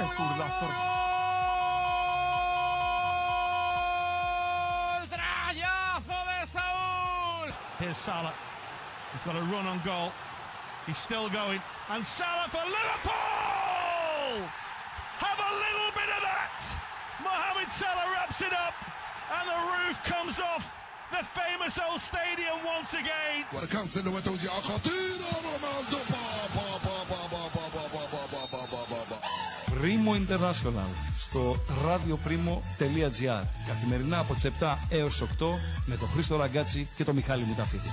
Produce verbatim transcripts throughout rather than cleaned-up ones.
zurdazo. Trayazo de Saúl. Here's Salah. He's got a run on goal. He's still going. And Salah for Liverpool! Have a little bit of that! Mohamed Salah wraps it up. And the roof comes off the famous old stadium once again. وكانسيلو وتوزيع خطيرة رونالدو Primo International στο radioprimo.gr. Καθημερινά από τις επτά έως τις οκτώ με τον Χρήστο Ραγκάτσι και τον Μιχάλη Μουταφίτη.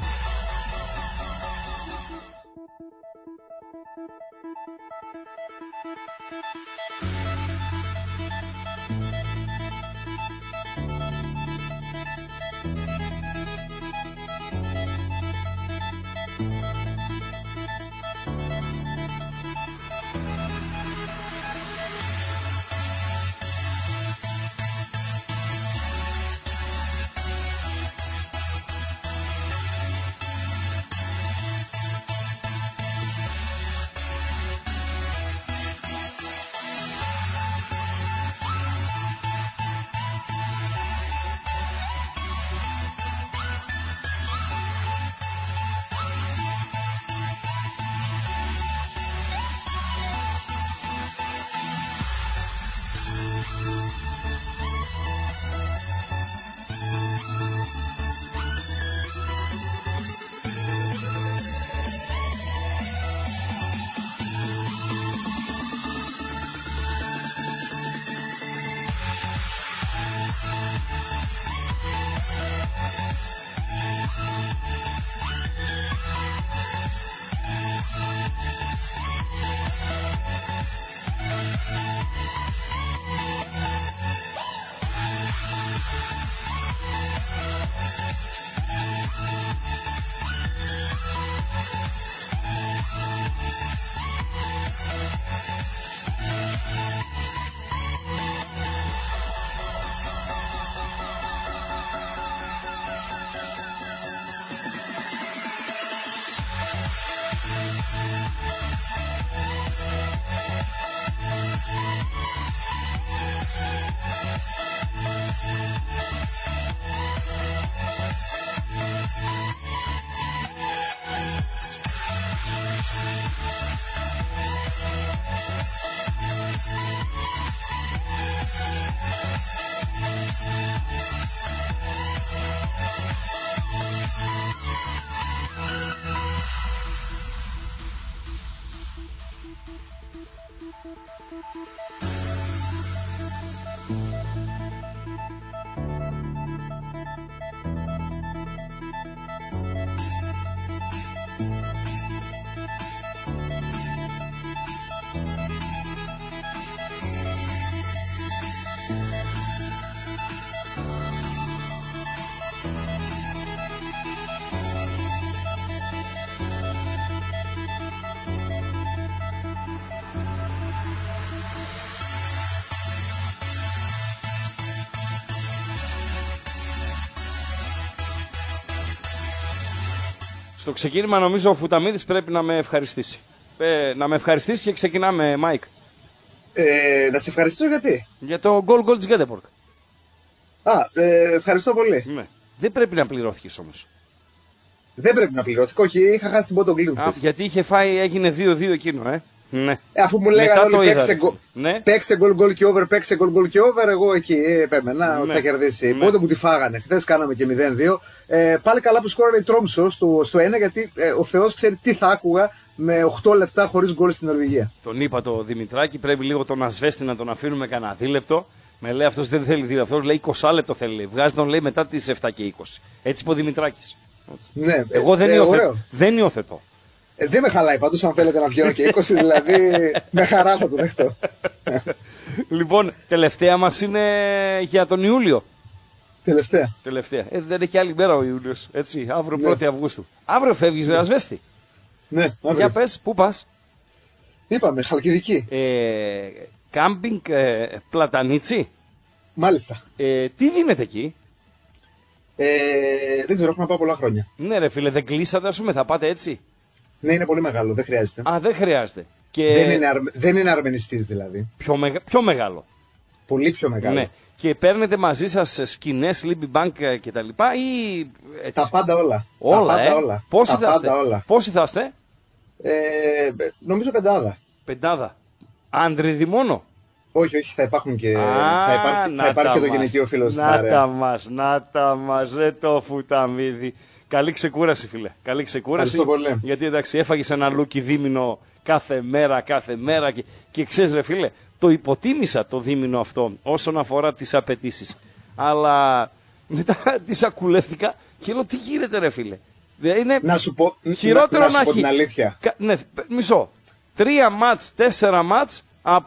Στο ξεκίνημα νομίζω ο Φουταμίδης πρέπει να με ευχαριστήσει. Ε, να με ευχαριστήσει και ξεκινάμε, Μάικ. Ε, να σε ευχαριστήσω γιατί. Για το goal goal της Γκέτεμπορκ. Α, ε, ευχαριστώ πολύ. Ναι. Δεν πρέπει να πληρώθηκες όμως. Δεν πρέπει να πληρώθηκα, όχι, είχα χάσει την πόντο γκλίνου. Γιατί είχε φάει, έγινε δύο δύο εκείνο, ε. Ναι. Ε, αφού μου λέγανε όλοι παίξε, είδα, ναι. παίξε goal goal και over, παίξε goal goal και over, εγώ εκεί ε, επέμενα ότι ναι. θα κερδίσει. Ναι. Πότε μου τη φάγανε. Χθες κάναμε και μηδέν δύο. Ε, πάλι καλά που σκόρανε η Τρόμσο στο, στο ένα, γιατί ε, ο Θεός ξέρει τι θα άκουγα με οκτώ λεπτά χωρίς γκολ στην Νορβηγία. Τον είπα το Δημητράκη, πρέπει λίγο τον ασβέστη να τον αφήνουμε κανένα δίλεπτο. Με λέει αυτός δεν θέλει δίλεπτο, αυτός λέει είκοσι λεπτό θέλει. Βγάζει τον λέει μετά τις επτά και είκοσι. Έτσι είπε ο Δημητράκης. Ναι, εγώ δεν, ε, υιοθετώ, δεν υιοθετώ. Ε, δεν με χαλάει πάντως αν θέλετε να βγαίνω και είκοσι, δηλαδή με χαρά θα το δεχτώ. Λοιπόν, τελευταία μας είναι για τον Ιούλιο. Τελευταία. Τελευταία. Ε, δεν έχει άλλη μέρα ο Ιούλιος. Έτσι, αύριο ναι. πρώτη Αυγούστου. Αύριο φεύγεις ναι. Ασβέστη. Ναι, αύριο. Για πες, πού πας? Είπαμε, Χαλκιδική. Ε, κάμπινγκ ε, Πλατανίτσι. Μάλιστα. Ε, τι δίνεται εκεί? Ε, δεν ξέρω, έχουμε πάει πολλά χρόνια. Ναι ρε φίλε, δεν κλείσατε ας πούμε, θα πάτε έτσι? Ναι, είναι πολύ μεγάλο, δεν χρειάζεται. Α, δεν χρειάζεται. Και... Δεν είναι, αρ... δεν είναι αρμενιστής δηλαδή. Πιο, μεγα... πιο μεγάλο. Πολύ πιο μεγάλο. Ναι. Και παίρνετε μαζί σας σκηνές, Libby Bank κτλ. Ή έτσι. Τα πάντα όλα. Όλα, Τα πάντα ε. όλα. Πόσοι Τα θα είστε? όλα. Πόσοι θα είστε? Ε, νομίζω πεντάδα. Πεντάδα. Άνδριδη μόνο. Όχι, όχι, θα υπάρχουν και. Α, θα υπάρχει, θα υπάρχει και το γεννητικό φίλο στην Να παρέα. τα μας, να τα μας, ρε το φουταμίδι. Καλή ξεκούραση, φίλε. Καλή ξεκούραση. Ευχαριστώ πολύ. Γιατί εντάξει, έφαγες ένα λούκι δίμηνο κάθε μέρα, κάθε μέρα. Και, και ξέρεις, ρε φίλε, το υποτίμησα το δίμηνο αυτό όσον αφορά τις απαιτήσεις. Αλλά μετά τις ακουλεύτηκα και λέω τι γίνεται, ρε φίλε. Είναι Να σου πω, χειρότερο να, να σου να πω έχει. την αλήθεια. Κα, ναι, μισό. Τρία μάτς, τέσσερα μάτς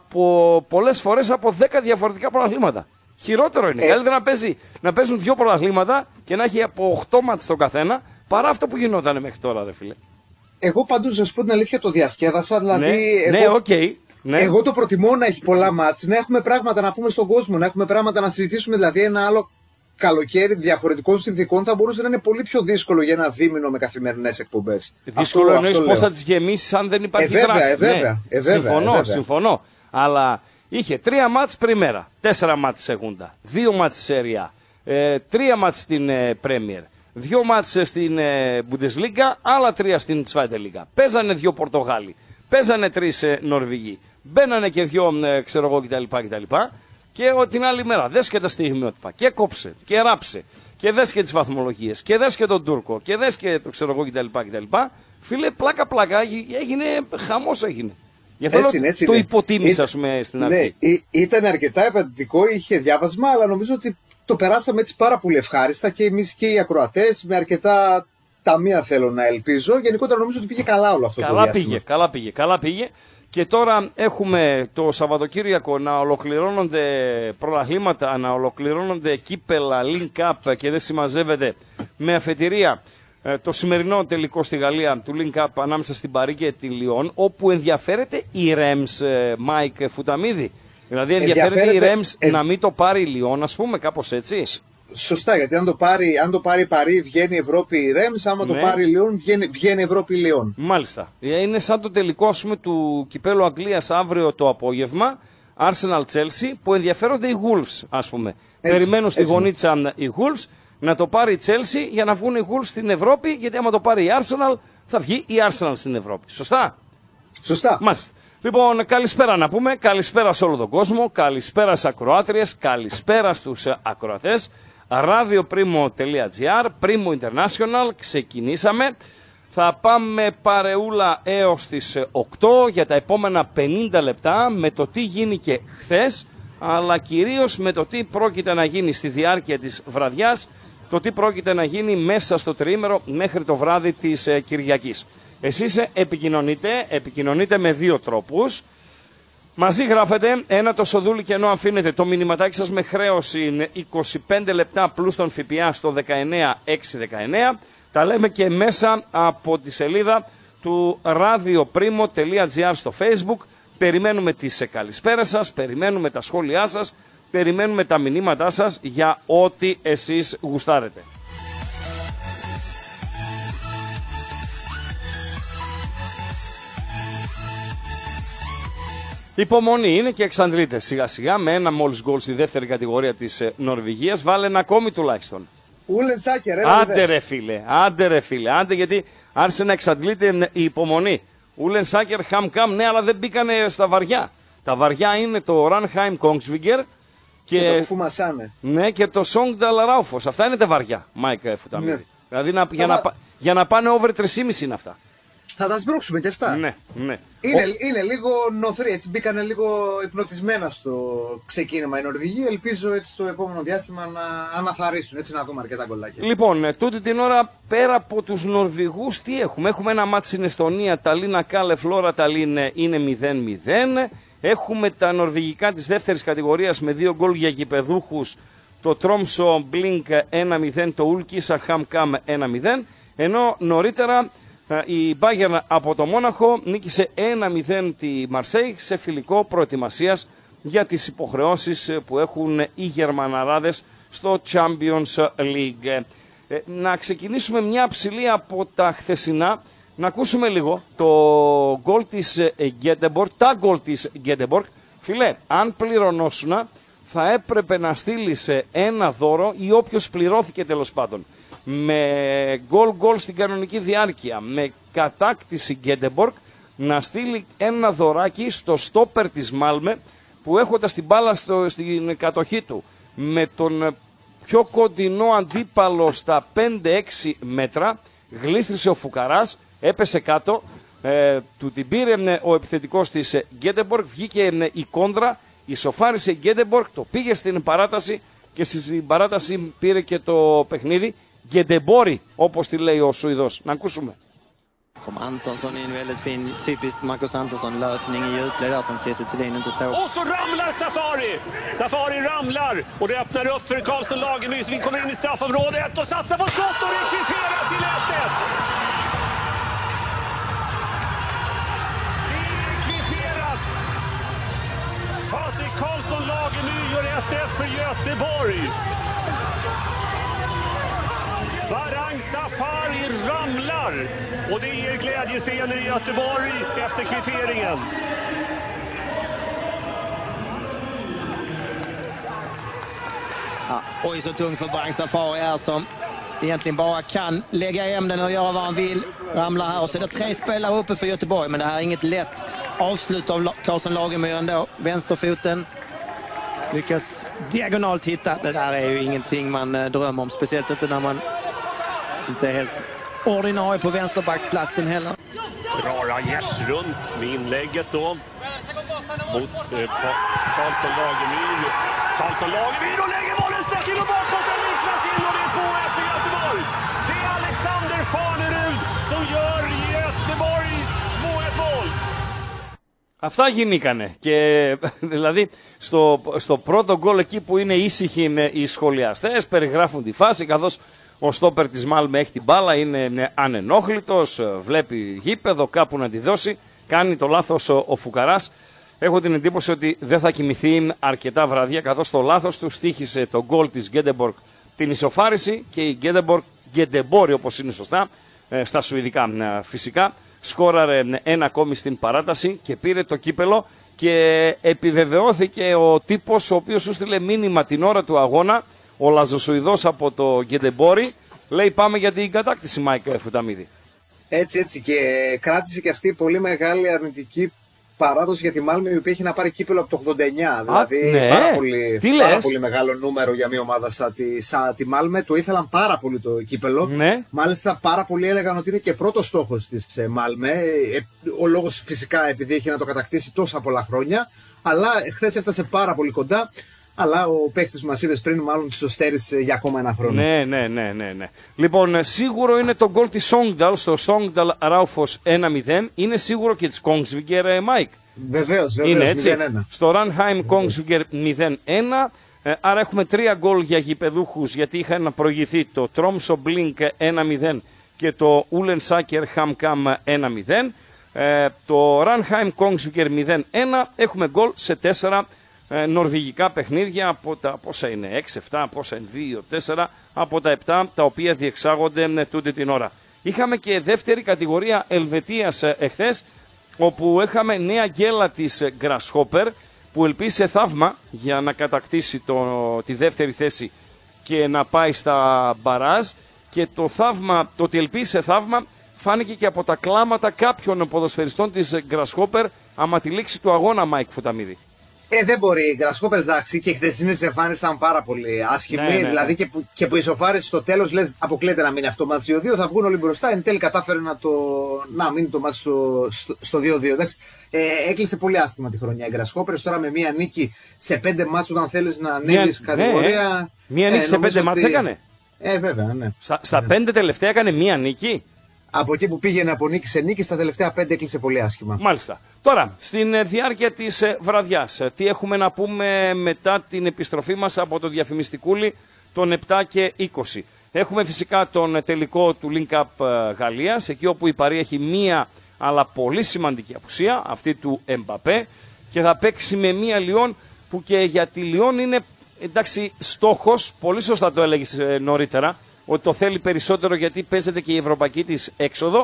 από πολλές φορές από δέκα διαφορετικά πρωταθλήματα. Χειρότερο είναι. Ε. Καλύτερα να, παίζει, να παίζουν δύο πρωταθλήματα και να έχει από οκτώ μάτς το καθένα παρά αυτό που γινόταν μέχρι τώρα, ρε φίλε. Εγώ πάντως, να σου πω την αλήθεια, το διασκέδασα. Δηλαδή, ναι, εγώ, ναι, okay, ναι. εγώ το προτιμώ να έχει πολλά μάτς, να έχουμε πράγματα να πούμε στον κόσμο, να έχουμε πράγματα να συζητήσουμε. Δηλαδή, ένα άλλο καλοκαίρι διαφορετικών συνθηκών θα μπορούσε να είναι πολύ πιο δύσκολο για ένα δίμηνο με καθημερινές εκπομπές. Δύσκολο εννοείς πώς θα τις γεμίσεις αν δεν υπάρχει ε, βέβαια, δράση. Ε, βέβαια, ναι. ε, βέβαια, συμφωνώ, ε, βέβαια. συμφωνώ. Αλλά είχε τρία μάτς πριμέρα, τέσσερα μάτς σεγούντα, δύο μάτς σέρια, ε, τρία μάτς στην ε, Πρέμιερ, δύο μάτς στην ε, Bundesliga, άλλα τρία στην Zweite Liga. Παίζανε δύο Πορτογάλοι, παίζανε τρεις ε, Νορβηγοί, μπαίνανε και δύο ε, ξέρω εγώ κτλ. κτλ. Και ο, την άλλη μέρα δες και τα στιγμιότυπα και κόψε και ράψε και δες και τις βαθμολογίες και δες και τον Τούρκο και δες και το ξέρω εγώ κτλ. κτλ. Φίλε, πλάκα πλάκα, έγινε χαμός έγινε. Γι' αυτό Έτσι, λέω, έτσι, το ναι. υποτίμησα Ήτ, πούμε, στην ναι, αρχή. ή, ήταν αρκετά επαντητικό, είχε διάβασμα, αλλά νομίζω ότι το περάσαμε έτσι πάρα πολύ ευχάριστα και εμείς και οι ακροατές με αρκετά ταμεία θέλω να ελπίζω. Γενικότερα νομίζω ότι πήγε καλά όλο αυτό Καλά το διάστημα. πήγε, καλά πήγε, καλά πήγε. Και τώρα έχουμε το Σαββατοκύριακο να ολοκληρώνονται πρωταθλήματα, να ολοκληρώνονται κύπελα, link up και δεν συμμαζεύεται με αφετηρία ε, το σημερινό τελικό στη Γαλλία του link up ανάμεσα στην Παρί και την Λιόν, όπου ενδιαφέρεται η Ρέμς, ε, Μάικ Φουταμίδη. Δηλαδή ενδιαφέρεται, ενδιαφέρεται η Ρέμς ε... να μην το πάρει η Λιόν, ας πούμε, κάπως έτσι. Σωστά, γιατί αν το πάρει, αν το πάρει η Παρί βγαίνει Ευρώπη η Ρέμς, άμα ναι. το πάρει η Λιόν βγαίνει, βγαίνει Ευρώπη η Λιόν. Μάλιστα. Είναι σαν το τελικό ας πούμε, του κυπέλου Αγγλίας αύριο το απόγευμα, Arsenal Chelsea, που ενδιαφέρονται οι Wolves, ας πούμε. Έτσι, περιμένουν στη έτσι. γωνίτσα οι Wolves να το πάρει η Chelsea για να βγουν οι Wolves στην Ευρώπη, γιατί άμα το πάρει η Arsenal θα βγει η Arsenal στην Ευρώπη. Σωστά. Σωστά. Μάλιστα. Λοιπόν, καλησπέρα να πούμε, καλησπέρα σε όλο τον κόσμο, καλησπέρα στις ακροάτριες, καλησπέρα στους ακροατές. radioprimo.gr, Primo International, ξεκινήσαμε. Θα πάμε παρεούλα έως τις οκτώ για τα επόμενα πενήντα λεπτά με το τι γίνηκε χθες, αλλά κυρίως με το τι πρόκειται να γίνει στη διάρκεια της βραδιάς, το τι πρόκειται να γίνει μέσα στο τριήμερο μέχρι το βράδυ της Κυριακής. Εσείς επικοινωνείτε, επικοινωνείτε με δύο τρόπους. Μαζί γράφετε ένα το σοδούλι και ενώ αφήνετε το μηνυματάκι σας με χρέωση είκοσι πέντε λεπτά πλούς τον ΦΠΑ στο δεκαεννιά εξακόσια δεκαεννιά. Τα λέμε και μέσα από τη σελίδα του radioprimo.gr στο Facebook. Περιμένουμε τις καλησπέρες σας, περιμένουμε τα σχόλιά σας, περιμένουμε τα μηνύματά σας για ό,τι εσείς γουστάρετε. Υπομονή είναι και εξαντλείται σιγά σιγά με ένα μόλις γκολ στη δεύτερη κατηγορία της Νορβηγίας. Βάλε ένα ακόμη τουλάχιστον. Ούλεν Σάκερ, ρε, άντε ρε φίλε, άντε ρε φίλε, άντε γιατί άρχισε να εξαντλείται η υπομονή. Ούλεν Σάκερ, Χαμ Καμ, ναι, αλλά δεν μπήκανε στα βαριά. Τα βαριά είναι το Ρανχάιμ Κόγκσβιγκερ και, και το Φουμασάνε. Ναι, και το Σόγκνταλ Ράουφος. Αυτά είναι τα βαριά, Μάικ Φουταμίδη. Ναι. Δηλαδή να, για, να, για να πάνε over τρία κόμμα πέντε είναι αυτά. Θα τα σμπρώξουμε και αυτά. Ναι, ναι. Είναι, Ο... είναι λίγο νοθροί, έτσι μπήκανε λίγο υπνοτισμένα στο ξεκίνημα οι Νορβηγοί. Ελπίζω έτσι το επόμενο διάστημα να αναθαρρύσουν, έτσι να δούμε αρκετά γκολάκια. Λοιπόν, τούτη την ώρα πέρα από τους Νορβηγούς τι έχουμε. Έχουμε ένα μάτς στην Εστονία, Ταλίνα Κάλε Φλόρα Ταλίν είναι μηδέν μηδέν. Έχουμε τα νορβηγικά της δεύτερης κατηγορίας με δύο γκολ για γηπεδούχους. Το Τρόμσο Μπλίνκ ένα μηδέν, το Ουλκίσα Χαμ Καμ ένα μηδέν. Ενώ νωρίτερα η Bayern από το Μόναχο νίκησε ένα μηδέν τη Μαρσέη σε φιλικό προετοιμασίας για τις υποχρεώσεις που έχουν οι Γερμαναράδες στο Champions League. Να ξεκινήσουμε μια ψηλή από τα χθεσινά. Να ακούσουμε λίγο το γκολ της Γκέτεμπορκ, τα γκολ της Γκέτεμπορκ. Φιλέ, αν πληρωνόσουνα θα έπρεπε να στείλεις ένα δώρο ή όποιος πληρώθηκε τέλος πάντων με γκολ γκολ στην κανονική διάρκεια, με κατάκτηση Γκέτεμπορκ, να στείλει ένα δωράκι στο στόπερ της Μάλμε που έχοντας την μπάλα στο, στην κατοχή του με τον πιο κοντινό αντίπαλο στα πέντε έξι μέτρα, γλίστρισε ο Φουκαράς, έπεσε κάτω, ε, του την πήρε ο επιθετικός της Γκέτεμπορκ, βγήκε ε, η κόντρα, ισοφάρισε η Γκέτεμπορκ, το πήγε στην παράταση και στην παράταση πήρε και το παιχνίδι. Γκέτεμπόρι, όπως τη λέει ο Σουηδός. Να ακούσουμε. Kom Antonsson in väldigt fin, typiskt Marcus Antonsson, löpning i djupled där som Kiese Thelin inte såg. Och så ramlar Safari! Safari ramlar och det öppnar upp för Karlsson Lagemyr, så vi kommer in i straffområdet och satsar på skott och rekryterar till ett ett! Det är rekryterat! Patrik Karlsson Lagemyr gör ett ett för Göteborg! Farang Safari ramlar och det ger glädjescener i Göteborg efter kvitteringen. Ja, oj, så tung för Farang Safari är som egentligen bara kan lägga hem den och göra vad han vill. Ramlar här och så är det tre spelare uppe för Göteborg, men det här är inget lätt avslut av Karlsson Lagemyr ändå. Vänsterfoten lyckas diagonalt hitta. Det där är ju ingenting man drömmer om, speciellt inte när man inte är helt ordinarie på vänsterbacksplatsen heller. Drar Aiesh runt med inlägget då. Mot eh, Karlsson Lagemyr. Karlsson Lagemyr och lägger bollen snett in och bakåt. Den liknas in och det är två ett för Göteborg. Det är Alexander Farnerud som gör Göteborg två ett mål. Αυτά γίνηκανε και δηλαδή στο, στο πρώτο γκολ εκεί που είναι ήσυχοι οι σχολιαστές, περιγράφουν τη φάση καθώς ο στόπερ της Μάλμε έχει την μπάλα, είναι ανενόχλητος, βλέπει γήπεδο κάπου να τη δώσει, κάνει το λάθος ο, ο Φουκαράς. Έχω την εντύπωση ότι δεν θα κοιμηθεί αρκετά βράδια καθώς το λάθος του στοίχησε το γκολ της Γκέτεμπορκ την ισοφάριση και η Γκέτεμπορκ, Γκέτεμπόρι όπως είναι σωστά, στα σουηδικά φυσικά, σκόραρε ένα ακόμη στην παράταση και πήρε το κύπελο και επιβεβαιώθηκε ο τύπος ο οποίος σου στείλε μήνυμα την ώρα του αγώνα, ο Λαζοσουηδός από το Γκέτεμπόρι, λέει πάμε για την κατάκτηση, Μάικ Φουταμίδη. Έτσι, έτσι, και κράτησε και αυτή πολύ μεγάλη αρνητική παράδοση για τη Μάλμε, η οποία έχει να πάρει κύπελο από το ογδόντα εννιά. Δηλαδή ναι. πάρα, πολύ, Τι πάρα λες? πολύ μεγάλο νούμερο για μια ομάδα σαν τη, σαν τη Μάλμε. Το ήθελαν πάρα πολύ το κύπελο. Ναι. Μάλιστα πάρα πολλοί έλεγαν ότι είναι και πρώτος στόχος της ε, Μάλμε. Ε, ο λόγος φυσικά επειδή έχει να το κατακτήσει τόσα πολλά χρόνια. Αλλά χθες έφτασε πάρα πολύ κοντά. Αλλά ο παίκτης που μας είπες πριν, μάλλον τη σωστέρισε για ακόμα ένα χρόνο. Ναι, ναι, ναι, ναι, ναι. Λοιπόν, σίγουρο είναι το γκολ της Σόγνταλ στο Σόγνταλ Ράουφος ένα μηδέν. Είναι σίγουρο και της Kongsvinger, Μάικ. Βεβαίως, βεβαίως. Είναι έτσι. μηδέν ένα. Στο Ranheim Kongsvinger μηδέν ένα. Ε, άρα έχουμε τρία γκολ για γηπεδούχους, γιατί είχαν προηγηθεί το Tromsø Blink ένα μηδέν και το Ullensaker HamKam ένα μηδέν. Ε, το Ranheim Kongsvinger μηδέν ένα. Έχουμε γκολ σε τέσσερα ε, νορβηγικά παιχνίδια από τα πόσα είναι, έξι επτά, πόσα είναι, δύο τέσσερα, από τα επτά τα οποία διεξάγονται ε, τούτη την ώρα. Είχαμε και δεύτερη κατηγορία Ελβετίας ε, εχθές, όπου είχαμε νέα γκέλα της Grasshopper που ελπίσε θαύμα για να κατακτήσει το, τη δεύτερη θέση και να πάει στα μπαράζ, και το θαύμα, το ότι ελπίσε θαύμα φάνηκε και από τα κλάματα κάποιων ποδοσφαιριστών της Grasshopper άμα τη λήξη του αγώνα, Μάικ Φουταμίδη. Ε, δεν μπορεί. Οι Grasshoppers, εντάξει, και η χθεσινή της εμφάνιση ήταν πάρα πολύ άσχημη. Ναι, ναι, δηλαδή και που, και που ισοφάρισε στο τέλος, λες, αποκλείεται να μείνει αυτό το μάτι στο δύο δύο, θα βγουν όλοι μπροστά. Εν τέλει κατάφερε να, το, να μείνει το μάτι στο, στο, στο δύο δύο. Εντάξει, ε, έκλεισε πολύ άσχημα τη χρονιά οι Grasshoppers. Τώρα με μία νίκη σε πέντε μάτς, όταν θέλεις να ανέβεις κατηγορία. Ναι, μία νίκη ε, σε πέντε μάτς ότι... έκανε. Ε, βέβαια, ναι. Στα, στα ναι. πέντε τελευταία έκανε μία νίκη. Από εκεί που πήγαινε από νίκη σε νίκη, στα τελευταία πέντε έκλεισε πολύ άσχημα. Μάλιστα. Τώρα, στην διάρκεια της βραδιάς, τι έχουμε να πούμε μετά την επιστροφή μας από το διαφημιστικούλι των επτά και είκοσι. Έχουμε φυσικά τον τελικό του Link Up Γαλλίας, εκεί όπου η Παρί έχει μία αλλά πολύ σημαντική απουσία, αυτή του Εμπαπέ, και θα παίξει με μία Λιόν που και για τη Λιόν είναι, εντάξει, στόχος, πολύ σωστά το έλεγες νωρίτερα, ότι το θέλει περισσότερο γιατί παίζεται και η ευρωπαϊκή της έξοδο,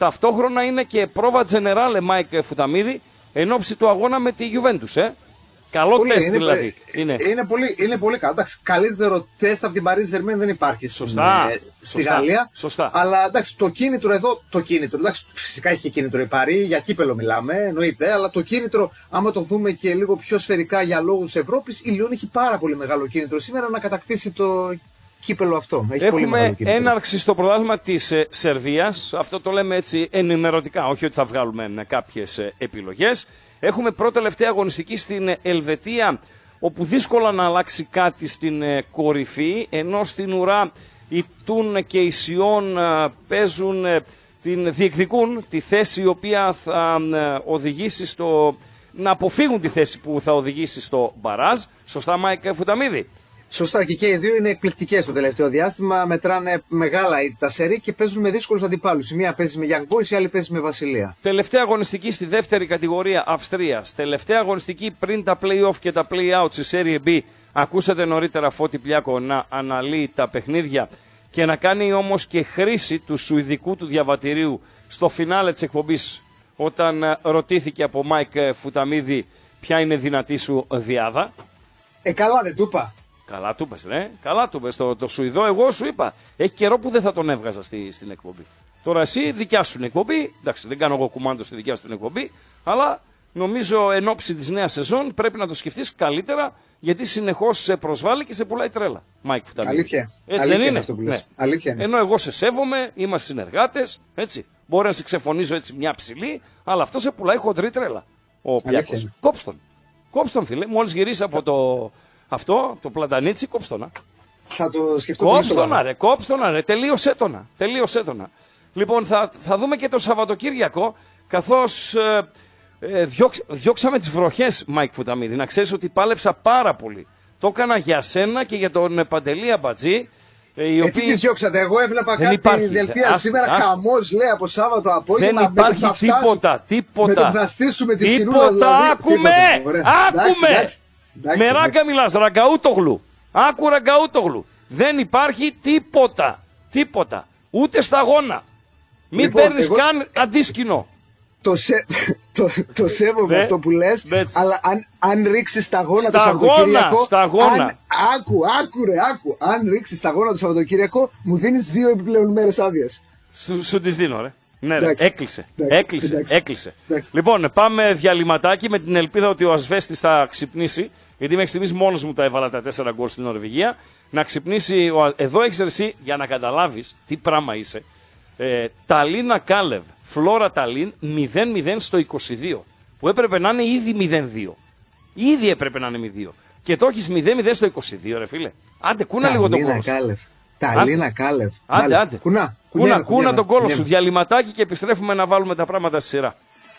ταυτόχρονα είναι και πρόβα τζενεράλε Μάικ Φουταμίδη εν ώψη του αγώνα με τη Juventus. Ε. Καλό πολύ, τεστ είναι, δηλαδή. Είναι, είναι, πολύ, είναι πολύ καλό. Εντάξει, καλύτερο τεστ από την Paris Saint-Germain δεν υπάρχει σωστά, στην, στη σωστά, Γαλλία. Σωστά. Αλλά εντάξει, το κίνητρο εδώ, το κίνητρο. Εντάξει, φυσικά έχει και κίνητρο η Paris, για κύπελο μιλάμε, εννοείται. Αλλά το κίνητρο, άμα το δούμε και λίγο πιο σφαιρικά για λόγους Ευρώπης, η Λιόν έχει πάρα πολύ μεγάλο κίνητρο σήμερα να κατακτήσει το κύπελο αυτό. Έχει Έχουμε έναρξη στο πρωτάθλημα της ε, Σερβίας. Αυτό το λέμε έτσι ενημερωτικά, όχι ότι θα βγάλουμε ε, κάποιες ε, επιλογές. Έχουμε πρώτη τελευταία αγωνιστική στην Ελβετία, όπου δύσκολα να αλλάξει κάτι στην ε, κορυφή, ενώ στην ουρά οι Τούν και οι Σιόν ε, παίζουν, ε, την, διεκδικούν τη θέση η οποία θα ε, οδηγήσει στο, να αποφύγουν τη θέση που θα οδηγήσει στο μπαράζ. Σωστά, Μάικ Φουταμίδη? Σωστά, και, και οι δύο είναι εκπληκτικές το τελευταίο διάστημα. Μετράνε μεγάλα τα σερί και παίζουν με δύσκολους αντιπάλους. Η μία παίζει με Young Boys, η άλλη παίζει με Βασιλεία. Τελευταία αγωνιστική στη δεύτερη κατηγορία Αυστρίας. Τελευταία αγωνιστική πριν τα play-off και τα play-out στη Serie B. Ακούσατε νωρίτερα Φώτη Πλιάκο να αναλύει τα παιχνίδια και να κάνει όμως και χρήση του σουηδικού του διαβατηρίου στο φινάλε της εκπομπής, όταν ρωτήθηκε από Μάικ Φουταμίδη ποια είναι δυνατή σου διάδα. Ε, καλά δεν του είπα. Καλά του είπες, ναι. Καλά του είπες. Το, το Σουηδό, εγώ σου είπα. Έχει καιρό που δεν θα τον έβγαζα στη, στην εκπομπή. Τώρα εσύ, δικιά σου την εκπομπή. Εντάξει, δεν κάνω εγώ κουμάντο στη δικιά σου την εκπομπή. Αλλά νομίζω εν ώψη της νέας σεζόν πρέπει να το σκεφτείς καλύτερα, γιατί συνεχώς σε προσβάλλει και σε πουλάει τρέλα. Μάικ Φουταμίδη. Αλήθεια. Έτσι Αλήθεια δεν είναι? Αυτό που λες. Ναι. Αλήθεια είναι. Ενώ εγώ σε σέβομαι, είμαστε συνεργάτες. Έτσι. Μπορεί να σε ξεφωνίζω έτσι μια ψηλή, αλλά αυτό σε πουλάει χοντρή τρέλα. Ο Πλιάκος. Κόψτον. Κόψτον, φίλε. Μόλις γυρίσει από το. Αυτό, το πλατανίτσι, κόψτονα. Θα το σκεφτώ. Κόψτονα, ρε, κόψτονα, ρε, τελείωσέ τονα. Τελείωσέ τονα. Λοιπόν, θα, θα δούμε και το Σαββατοκύριακο, καθώς ε, ε, διώξ, διώξαμε τις βροχές, Μάικ Φουταμίδη. Να ξέρεις ότι πάλεψα πάρα πολύ. Το έκανα για σένα και για τον Παντελή Αμπατζή. Ε, οι ε, οποίοι... τι τις διώξατε, εγώ έβλεπα δεν κάτι υπάρχει, δελτία ας, σήμερα, ας... χαμός λέει από Σάββατο απόγευμα. Δεν υπάρχει με τίποτα, τίποτα. Με το θα στήσουμε τη σκηνούλα. Τίποτα, δηλαδή, άκουμε, τίποτα, άκουμε. Εντάξει, εντάξει, με εντάξει. ράγκα μιλάς, Ραγκαούτογλου. Άκου Ραγκαούτογλου. Δεν υπάρχει τίποτα. Τίποτα. Ούτε σταγόνα. Μην Λοιπόν, παίρνεις εγώ... καν αντίσκηνο. Το, σε... το, το σέβομαι ναι, αυτό που λες, ναι, αλλά αν, αν ρίξεις σταγόνα σταγόνα, το Σαββατοκύριακο. Σταγόνα. Αν, άκου, άκου ρε, άκου. Αν ρίξεις σταγόνα το Σαββατοκύριακο, μου δίνεις δύο επιπλέον μέρες άδειας. Σου, σου τις δίνω, ρε. Ναι, ρε. Εντάξει. Έκλεισε. Εντάξει. Έκλεισε. Εντάξει. Έκλεισε. Εντάξει. Λοιπόν, πάμε διαλυματάκι με την ελπίδα ότι ο Ασβέστης θα ξυπνήσει. Γιατί μέχρι στιγμής μόνος μου τα έβαλα τα τέσσερα γκολ στην Νορβηγία. Να ξυπνήσει. Ο... Εδώ έχεις εσύ για να καταλάβεις τι πράγμα είσαι. Ε, Ταλίνα Κάλεβ, Φλόρα Ταλίν μηδέν μηδέν στο είκοσι δύο. Που έπρεπε να είναι ήδη μηδέν δύο. Ήδη έπρεπε να είναι μηδέν δύο. Και το έχεις μηδέν μηδέν στο είκοσι δύο, ρε φίλε. Άντε, κούνα λίγο τον κόλο σου. Ταλίνα Κάλεβ. Άντε, άντε. Κουνά, κούνα, κουνιέρα, κούνα κουνιέρα, τον κόλο κουνιέρα. σου. Διαλυματάκι και επιστρέφουμε να βάλουμε τα πράγματα στη σειρά.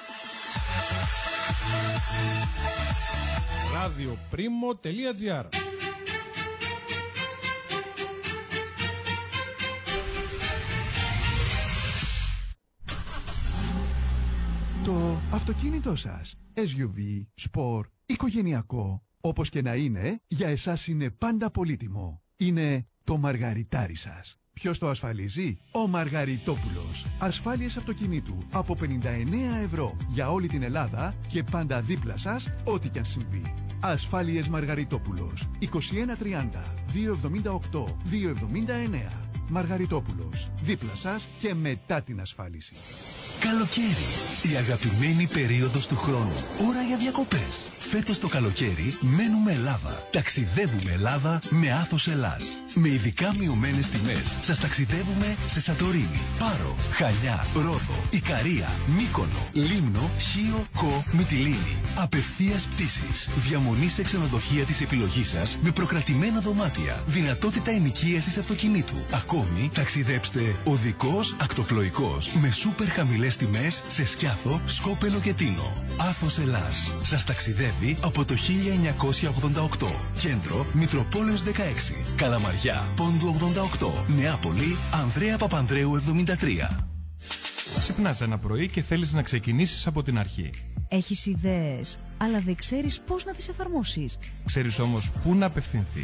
radioprimo.gr Το αυτοκίνητό σας, ες γιου βι, σπορ, οικογενειακό, όπως και να είναι, για εσάς είναι πάντα πολύτιμο. Είναι το μαργαριτάρι σας. Ποιος το ασφαλίζει? Ο Μαργαριτόπουλος. Ασφάλειες αυτοκινήτου από πενήντα εννέα ευρώ για όλη την Ελλάδα και πάντα δίπλα σας, ό,τι κι αν συμβεί. Ασφάλειες Μαργαριτόπουλος. είκοσι ένα τριάντα διακόσια εβδομήντα οκτώ διακόσια εβδομήντα εννέα. Μαργαριτόπουλος. Δίπλα σας και μετά την ασφάλιση. Καλοκαίρι. Η αγαπημένη περίοδος του χρόνου. Ώρα για διακοπές. Φέτος το καλοκαίρι μένουμε Ελλάδα. Ταξιδεύουμε Ελλάδα με Άθος Ελλάς. Με ειδικά μειωμένες τιμές σας ταξιδεύουμε σε Σαντορίνη, Πάρο, Χανιά, Ρόδο, Ικαρία, Μύκονο, Λίμνο, Χίο, Κο, Μυτιλήνη. Απευθείας πτήσεις. Διαμονή σε ξενοδοχεία της επιλογής σας με προκρατημένα δωμάτια. Δυνατότητα ενοικίασης αυτοκινήτου. Ακόμη ταξιδέψτε οδικός, ακτοπλοϊκός με σούπερ χαμηλές τιμές σε Σκιάθο, Σκόπελο και Τίνο. Άθος Ελλάς. Σας ταξιδεύει από το χίλια εννιακόσια ογδόντα οκτώ. Κέντρο Μητροπόλεως δεκαέξι. Καλαμαριά, Πόντου ογδόντα οκτώ. Νεάπολη, Ανδρέα Παπανδρέου εβδομήντα τρία. Ξυπνάς ένα πρωί και θέλεις να ξεκινήσεις από την αρχή. Έχεις ιδέες, αλλά δεν ξέρεις πώς να τις εφαρμόσεις. Ξέρεις όμως πού να απευθυνθείς.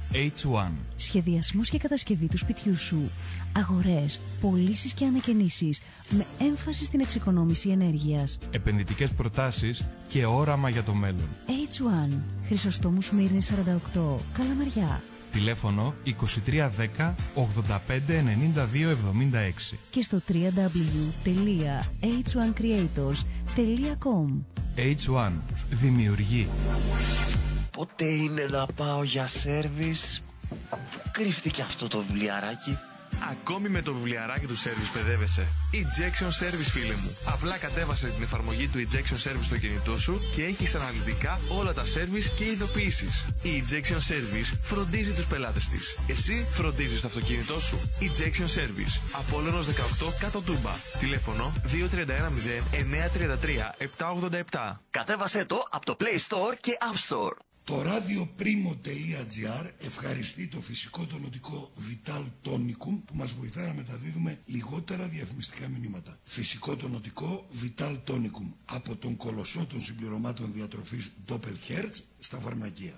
έιτς ουάν. Σχεδιασμός και κατασκευή του σπιτιού σου. Αγορές, πωλήσεις και ανακαινήσεις με έμφαση στην εξοικονόμηση ενέργειας. Επενδυτικές προτάσεις και όραμα για το μέλλον. έιτς ουάν. Χρυσοστόμου Σμύρνη σαράντα οκτώ. Καλαμαριά. Τηλέφωνο είκοσι τρία δέκα ογδόντα πέντε ενενήντα δύο εβδομήντα έξι. Και στο double-u double-u double-u τελεία έιτς ουάν creators τελεία com. έιτς ουάν. Δημιουργεί. Πότε είναι να πάω για σέρβις? Πού κρύφτηκε αυτό το βιβλιαράκι? Ακόμη με το βιβλιαράκι του Service παιδεύεσαι. Ejection Service, φίλε μου. Απλά κατέβασε την εφαρμογή του Ejection Service στο κινητό σου και έχεις αναλυτικά όλα τα service και ειδοποιήσεις. Η Ejection Service φροντίζει τους πελάτες της. Εσύ φροντίζεις το αυτοκίνητό σου. Ejection Service. Απόλλωνος δεκαοκτώ κάτω Τούμπα. Τηλέφωνο δύο τρία ένα μηδέν εννιά τρία τρία επτά ογδόντα επτά. Κατέβασε το από το Play Store και App Store. Το radioprimo.gr ευχαριστεί το φυσικό τονωτικό Vital Tonicum που μας βοηθά να μεταδίδουμε λιγότερα διαφημιστικά μηνύματα. Φυσικό τονωτικό Vital Tonicum από τον κολοσσό των συμπληρωμάτων διατροφής Doppelherz στα φαρμακεία.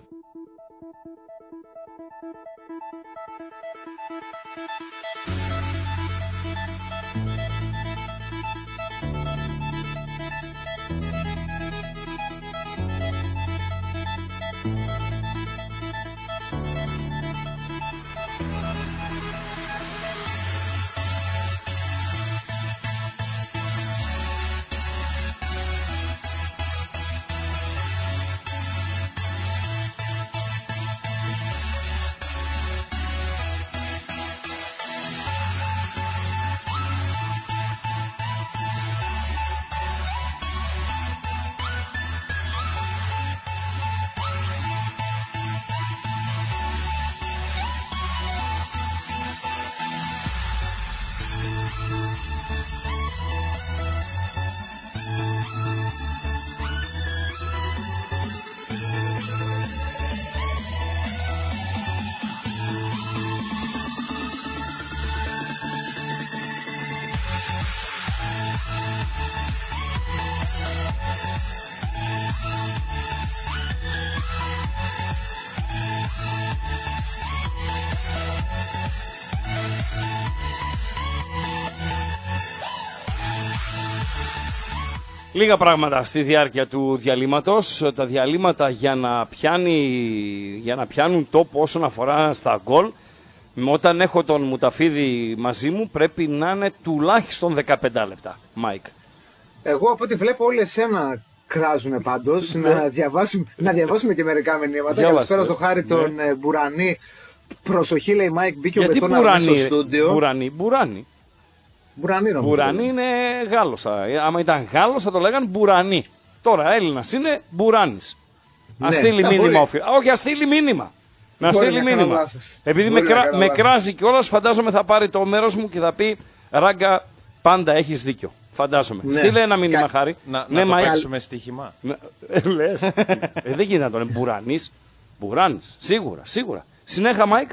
Λίγα πράγματα στη διάρκεια του διαλύματος. Τα διαλύματα για να, πιάνει, για να πιάνουν τόπο όσον αφορά στα γκολ. Όταν έχω τον Μουταφίδη μαζί μου πρέπει να είναι τουλάχιστον δεκαπέντε λεπτά. Μάικ. Εγώ από ό,τι βλέπω όλοι εσένα κράζουν πάντως. να, διαβάσουμε, να διαβάσουμε και μερικά μηνύματα. Καλησπέρα στο Χάρη τον ναι. Μπουρανή. Προσοχή λέει Μάικ, μπήκε ο Μπετόνα στο στούντιο. Μπουρανή, Μπουρανή. Μπουρανή, Μπουρανή είναι Γάλλος. Άμα ήταν Γάλλος θα το λέγαν Μπουρανή. Τώρα Έλληνας είναι Μπουράνης. Ναι, ας στείλει μήνυμα. Όχι, ας στείλει μήνυμα. Να μπορεί στείλει να μήνυμα. Επειδή με, κρά, με κράζει κιόλας, φαντάζομαι θα πάρει το μέρος μου και θα πει Ράγκα, πάντα έχεις δίκιο. Φαντάζομαι. Ναι. Στείλε ένα μήνυμα, Κα... Χάρη. Να, ναι, να το παίξουμε στοίχημα. Λες. ε, δεν γίνεται να τον είναι Μπουρανής. Μπουράνης. Σίγουρα, σίγουρα. Συνέχα, Μάικ.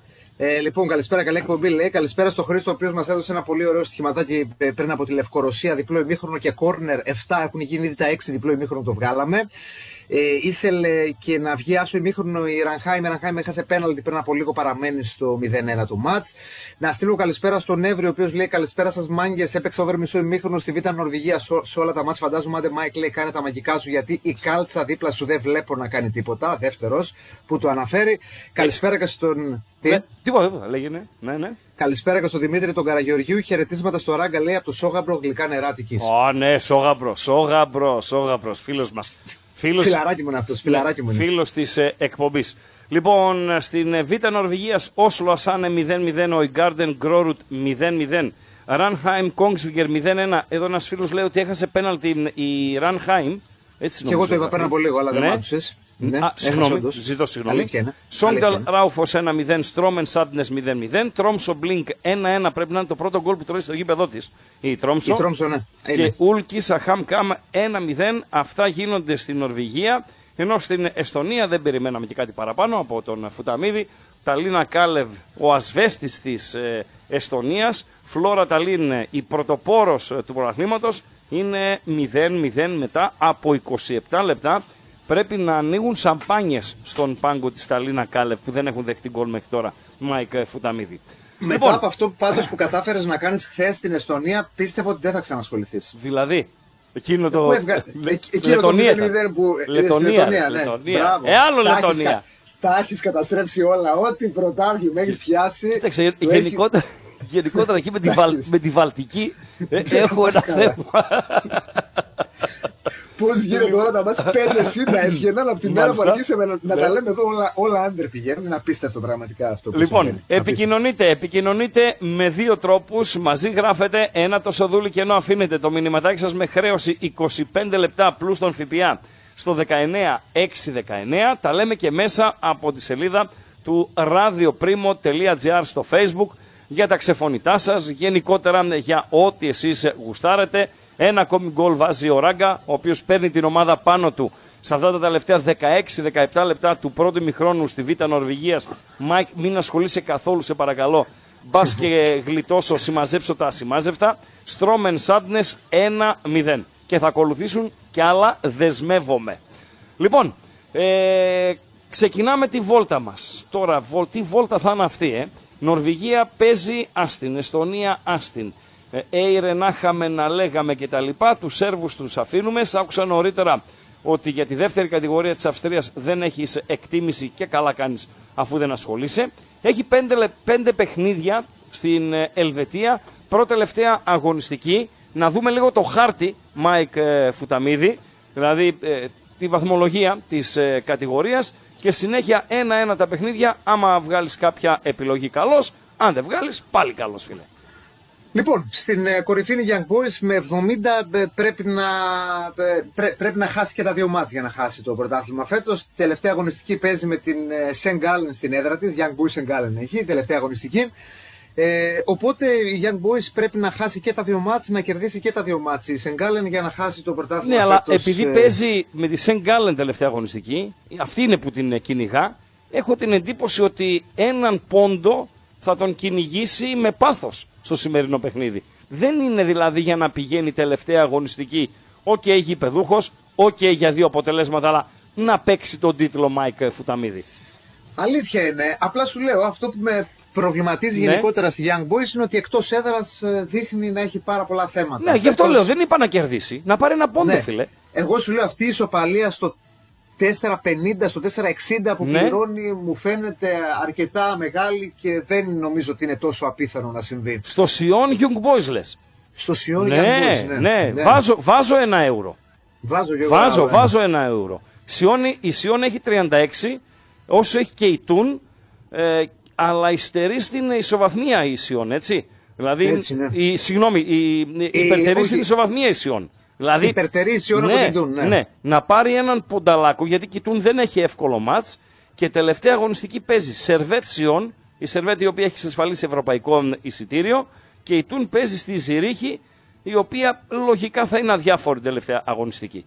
Ε, λοιπόν, καλησπέρα, καλή εκπομπή. Λέει. Καλησπέρα στο Χρήστο, ο οποίος μας έδωσε ένα πολύ ωραίο στοιχηματάκι πριν από τη Λευκορωσία. Διπλό ημίχρονο και κόρνερ επτά. Έχουν γίνει ήδη τα έξι διπλό ημίχρονο, το βγάλαμε. Ε, ήθελε και να βγει άσο ημίχρονο η Ρανχάιμ. Η Ρανχάιμ έχασε πέναλτι πριν από λίγο, παραμένει στο μηδέν ένα το μάτς. Να στείλω καλησπέρα στον Εύρη, ο οποίος λέει καλησπέρα σας μάγκες. Έπαιξε over μισό ημίχρονο στη Β' Νορβηγία σε, σε όλα τα μάτς. Φαντάζομαι, άντε Μάικ λέει κάνε τα μαγικά σου, γιατί η κάλτσα δίπλα σου δεν βλέπω να κάνει τίποτα. Δεύτερος που το αναφέρει. Καλησπέρα και στον. Τι? Ναι, τίποτα, τίποτα, λέγεται. Ναι, ναι. Καλησπέρα και στον Δημήτρη τον Καραγεωργίου. Χαιρετίσματα στο Ράγκα, λέει από το Σόγαμπρο, γλυκά νερά Αττικής. Ω, ναι, Σόγαμπρο, Σόγαμπρο, Σόγαμπρο, φίλος μας. Φίλος, φιλαράκι μου είναι αυτός, φιλαράκι μου είναι. Φίλος της ε, εκπομπής. Λοιπόν, στην ε, Β' Νορβηγίας, Όσλο Ασάνε μηδέν μηδέν, ο Ιγκάρντεν Γκρόρουτ μηδέν μηδέν, Ρανχάιμ Κόγκσβιγκερ μηδέν ένα. Εδώ ένας φίλος λέει ότι έχασε πέναλτι η Ρανχάιμ. Έτσι και εγώ το είπα πριν από λίγο, αλλά δεν μ' άκουσες. Ναι, Α, συγγνώμη, ζητώ συγγνώμη. Σόγκdal Ράουφος ένα μηδέν, Στρόμεν Σάντνες μηδέν μηδέν, Τρόμσο Μπλίνκ ένα ένα, πρέπει να είναι το πρώτο γκολ που τρώει στο γήπεδό της. Η Τρόμσο. Η Τρόμσο, ναι. Και Ούλκι Σαχάμ Καμ ένα μηδέν. Αυτά γίνονται στην Νορβηγία. Ενώ στην Εστονία δεν περιμέναμε και κάτι παραπάνω από τον Φουταμίδη. Ταλίνα Κάλεβ, ο ασβέστης της ε, Εστονίας. Φλόρα Ταλίν, η πρωτοπόρος ε, του πρωταθλήματος, είναι μηδέν μηδέν μετά από είκοσι επτά λεπτά. πρέπει να ανοίγουν σαμπάνιες στον πάγκο της Ταλίνα Κάλεφ που δεν έχουν δεχτεί γκολ μέχρι τώρα, Μάικ Φουταμίδη. Μετά λοιπόν, από αυτό πάντως που κατάφερες να κάνεις χθες στην Εστονία, πίστευα ότι δεν θα ξανασχοληθείς. Δηλαδή, εκείνο το. Ευγα... Λετωνία. Που... Λετωνία. Λετωνία. Ναι. Λετωνία. Ε, άλλο τα Λετωνία. Έχεις... Τα έχεις καταστρέψει όλα. Ό,τι πρωτάθλημα έχεις πιάσει. Κοίταξε, γενικότερα, έχει... γενικότερα εκεί με τη, Βαλ... με τη Βαλτική ε, έχω ένα θέμα. Πώς γίνεται τώρα τα μάτια πέντε συν να έβγαιναν από τη μέρα που αρχίσαμε να, να τα λέμε εδώ όλα, όλα άντερ πηγαίνουν. Είναι απίστευτο πραγματικά αυτό. Που λοιπόν, συμβαίνει. επικοινωνείτε, επικοινωνείτε με δύο τρόπους. Μαζί γράφετε ένα το σοδούλι και ενώ αφήνετε το μηνυματάκι σας με χρέωση είκοσι πέντε λεπτά πλούς τον ΦΠΑ στο δεκαεννιά εξακόσια δεκαεννιά. Τα λέμε και μέσα από τη σελίδα του radioprimo τελεία gr στο Facebook για τα ξεφωνητά σας, γενικότερα για ό,τι εσείς γουστάρετε. Ένα ακόμη γκολ βάζει ο Ράγκα, ο οποίος παίρνει την ομάδα πάνω του σε αυτά τα τελευταία δεκαέξι δεκαεπτά λεπτά του πρώτου ημιχρόνου στη Β' Νορβηγίας. Μάικ, μην ασχολείσαι καθόλου, σε παρακαλώ. Μπας και γλιτώσω, συμμαζέψω τα ασημάζευτα. Στρόμεν Σάντνες ένα μηδέν. Και θα ακολουθήσουν και άλλα, δεσμεύομαι. Λοιπόν, ε, ξεκινάμε τη βόλτα μας. Τώρα, τι βόλτα θα είναι αυτή, ε? Νορβηγία παίζει άστιν, Εστονία άστιν. Έιρε να είχαμε να λέγαμε και τα λοιπά, τους Σέρβους τους αφήνουμε. Σ' άκουσα νωρίτερα ότι για τη δεύτερη κατηγορία της Αυστρίας δεν έχεις εκτίμηση και καλά κάνεις αφού δεν ασχολείσαι. Έχει πέντε, πέντε παιχνίδια στην Ελβετία, πρώτη τελευταία αγωνιστική. Να δούμε λίγο το χάρτη, Μάικ Φουταμίδη, δηλαδή ε, τη βαθμολογία της ε, κατηγορίας και συνέχεια ένα-ένα τα παιχνίδια. Άμα βγάλεις κάποια επιλογή, καλώς, αν δεν βγάλεις πάλι καλώς, φίλε. Λοιπόν, στην ε, κορυφή είναι Young Boys με εβδομήντα, ε, πρέπει, να, ε, πρέ, πρέπει να χάσει και τα δύο μάτς για να χάσει το πρωτάθλημα φέτος. Τελευταία αγωνιστική παίζει με την Σεν Γκάλεν στην έδρα της, Young Boys Σεν Γκάλεν έχει, τελευταία αγωνιστική. Ε, οπότε η Young Boys πρέπει να χάσει και τα δύο μάτς, να κερδίσει και τα δύο μάτς η Σεν Γκάλεν για να χάσει το πρωτάθλημα ναι, φέτος. Ναι, αλλά επειδή ε... παίζει με τη Σεν Γκάλεν τελευταία αγωνιστική, αυτή είναι που την κυνηγά, έχω την εντύπωση ότι έναν πόντο θα τον κυνηγήσει με πάθος στο σημερινό παιχνίδι. Δεν είναι δηλαδή για να πηγαίνει τελευταία αγωνιστική, οκ, okay, γηπεδούχος, οκ, okay, για δύο αποτελέσματα, αλλά να παίξει τον τίτλο Μάικ Φουταμίδη. Αλήθεια είναι. Απλά σου λέω, αυτό που με προβληματίζει ναι. γενικότερα στη Young Boys είναι ότι εκτός έδρας δείχνει να έχει πάρα πολλά θέματα. Ναι, γι' αυτό λέω, δεν είπα να κερδίσει. Να πάρει ένα πόντο, ναι. φίλε. Εγώ σου λέω, αυτή η ισοπαλία στο τέσσερα πενήντα, στο τέσσερα εξήντα που ναι. πληρώνει μου φαίνεται αρκετά μεγάλη και δεν νομίζω ότι είναι τόσο απίθανο να συμβεί. Στο Σιόν Young Boys λες. Στο Σιόν ναι, Young Boys, ναι. ναι. ναι. Βάζω, βάζω ένα ευρώ. Βάζω, και εγώ βάζω, ένα. βάζω ένα ευρώ. Σιόν, η Σιόν έχει τριάντα έξι, όσο έχει και η Τούν, ε, αλλά υστερεί στην ισοβαθμία η Σιόν, έτσι. Δηλαδή, έτσι, ναι. η, συγγνώμη, η, η, υπερτερεί στην ισοβαθμία η Σιόν. Δηλαδή, υπερτερήσει ώρα ναι, από την Τούν, ναι. ναι. Να πάρει έναν πονταλάκο, γιατί η Τούν δεν έχει εύκολο μάτς και τελευταία αγωνιστική παίζει Σερβέτ Σιόν, η Σερβέτ η οποία έχει εξασφαλίσει ευρωπαϊκό εισιτήριο, και η Τούν παίζει στη Ζηρίχη, η οποία λογικά θα είναι αδιάφορη τελευταία αγωνιστική.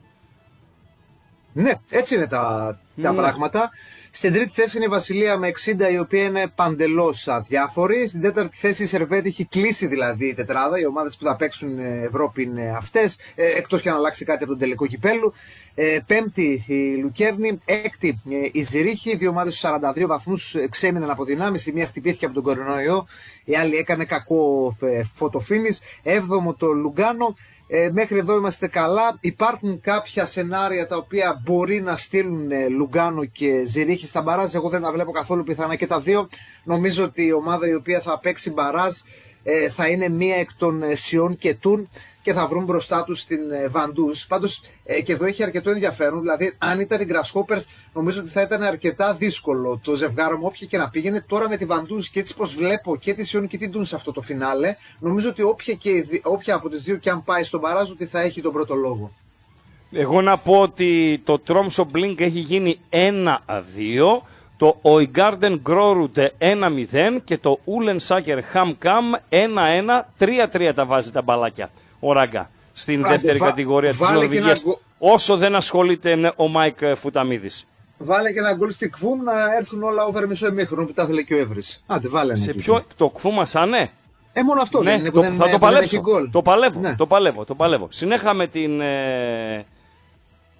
Ναι, έτσι είναι τα, τα ναι. πράγματα. Στην τρίτη θέση είναι η Βασιλεία με εξήντα, η οποία είναι παντελώς αδιάφορη. Στην τέταρτη θέση η Σερβέτη έχει κλείσει δηλαδή η τετράδα. Οι ομάδες που θα παίξουν Ευρώπη είναι αυτές, ε, εκτός και αν αλλάξει κάτι από τον τελικό κυπέλλου. Ε, πέμπτη η Λουκέρνη, έκτη ε, η Ζηρίχη. Δύο ομάδες στους σαράντα δύο βαθμούς ξέμειναν από δυνάμεις. Η μία χτυπήθηκε από τον κορονοϊό, η άλλη έκανε κακό ε, φωτοφίνις. Έβδομο το Λουγκάνο. Ε, μέχρι εδώ είμαστε καλά. Υπάρχουν κάποια σενάρια τα οποία μπορεί να στείλουν ε, Λουγκάνο και Ζηρίχη στα μπαράζ. Εγώ δεν τα βλέπω καθόλου πιθανά και τα δύο. Νομίζω ότι η ομάδα η οποία θα παίξει μπαράζ ε, θα είναι μία εκ των ε, Σιόν και Τούν και θα βρουν μπροστά τους την ε, Βαντούς. Πάντως ε, και εδώ έχει αρκετό ενδιαφέρον. Δηλαδή, αν ήταν οι Grasshoppers, νομίζω ότι θα ήταν αρκετά δύσκολο το ζευγάρο μου, όποια και να πήγαινε. Τώρα με τη Βαντούς και έτσι πως βλέπω και τη Σιόν και την Τούν σε αυτό το φινάλε, νομίζω ότι όποια, και, όποια από τις δύο και αν πάει στον μπαράζ, ότι θα έχει τον πρώτο λόγο. Εγώ να πω ότι το Τρόμσο Blink έχει γίνει ένα δύο, το Oigarden Grorud ένα μηδέν και το Ulen Saker Hamkam ένα ένα, τρία τρία τα βάζει τα μπαλάκια. Ο Ράγκα στην Άντε, δεύτερη βα... κατηγορία της Νορβηγίας, ένα... όσο δεν ασχολείται ο Μάικ Φουταμίδης. Βάλε και ένα γκολ στη Κβούμ να έρθουν όλα over μισό ημίχρονο που τα ήθελε και ο Εύρης. Άντε, βάλε. Σε ποιο, το Κβούμ ασάνε. Ε, μόνο αυτό ναι, δεν είναι που το, δεν, θα δεν, το παλέψω. Δεν το παλεύω, ναι. το παλεύω, το παλεύω. Συνέχαμε την, ε,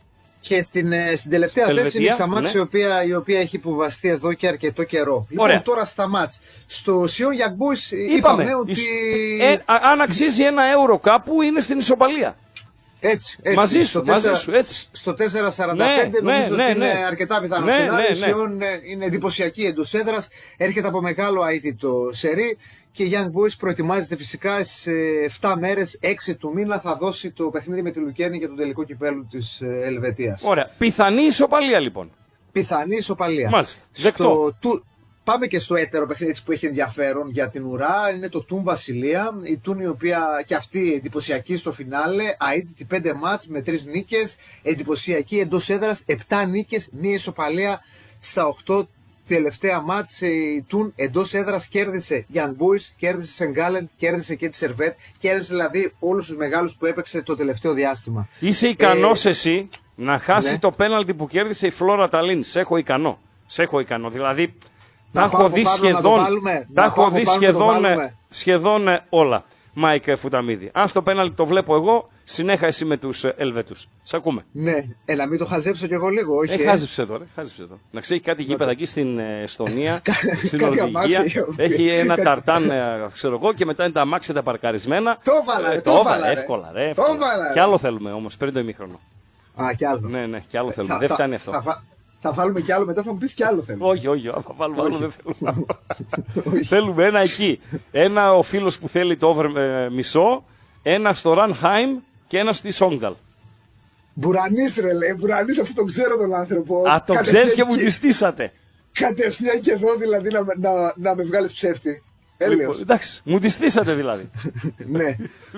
Και στην, στην τελευταία Ελβετία, θέση είναι η Ξαμάξ, ναι. η, οποία, η οποία έχει υποβαστεί εδώ και αρκετό καιρό. Λοιπόν, Ωραία. τώρα στα μάτς. Στο Sion Young Boys είπαμε, Είπαμε ότι... Ε, α, αν αξίζει ένα ευρώ κάπου είναι στην ισοπαλία. Έτσι, έτσι. Μαζί σου, στο μαζί τέσσερα, σου, έτσι. Στο τέσσερα σαράντα πέντε ναι, νομίζω ναι, ότι ναι, είναι ναι. αρκετά πιθανό Ναι, σενάριο. ναι, ναι. Η Sion είναι εντυπωσιακή εντός έδρας, έρχεται από μεγάλο αίτητο σερί και η Young Boys προετοιμάζεται φυσικά σε επτά μέρες, έξι του μήνα θα δώσει το παιχνίδι με τη Λουκέρνη για τον τελικό κυπέλλου της Ελβετίας. Ωραία. Πιθανή ισοπαλία λοιπόν. Πιθανή ισοπαλία. Μάλιστα. Δεκτό. Στο, πάμε και στο έτερο παιχνίδι που έχει ενδιαφέρον για την ουρά. Είναι το Τουν Βασιλεία. Η Τουν η οποία και αυτή εντυπωσιακή στο φινάλε. Αίτητη πέντε μάτς με τρεις νίκες. Εντυπωσιακή εντός έδρας. επτά νίκες, μία ισοπαλία στα οκτώ τελευταία μάτς. Η Τουν εντός έδρας κέρδισε Young Boys, κέρδισε Σενγκάλεν, κέρδισε και τη Σερβέτ. Κέρδισε δηλαδή όλους τους μεγάλους που έπαιξε το τελευταίο διάστημα. Είσαι ικανός ε, εσύ να χάσει ναι. το πέναλτι που κέρδισε η Φλόρα Ταλίν. Σε έχω ικανό. Σε έχω ικανό. Δηλαδή τα έχω δει σχεδόν, τα έχω δει σχεδόν, σχεδόν όλα. Μάικ Φουταμίδη. Αν στο πέναλτι το βλέπω εγώ, συνέχα εσύ με τους Ελβετούς. Σ' ακούμε. Ναι, ε, να μην το χαζέψω κι εγώ λίγο, όχι. Ε, χάζεψε εδώ, ρε, χάζεψε εδώ. Να ξέρει κάτι γήπεδα εκεί στην Εστονία, στην Νορβηγία. Έχει ένα ταρτάν, ξέρω εγώ, και μετά είναι τα αμάξια τα παρκαρισμένα. Το έβαλα, ε, το έβαλα. Εύκολα, ρε. Εύκολα. Κι άλλο θέλουμε όμως, πριν το ημίχρονο. Α, κι άλλο. Ναι, ναι, κι άλλο θέλουμε. Θα, δεν θα, φτάνει αυτό. Θα, θα βάλουμε κι άλλο, μετά θα μου πεις κι άλλο θέλουμε. Όχι, όχι, θα βάλουμε άλλο, δεν θέλουμε. Θέλουμε ένα εκεί. Ένα ο φίλος που θέλει το over ε, μισό, ένα στο Ρανχάιμ και ένα στη Σόγνταλ. Μπουρανής ρε λέει, Μπουρανής, αφού τον ξέρω τον άνθρωπο. Α, το ξέρεις και μου τη στήσατε. Κατευθείαν και εδώ δηλαδή να, να, να με βγάλεις ψεύτη. Λοιπόν, εντάξει, μου τη στήσατε δηλαδή. Ναι.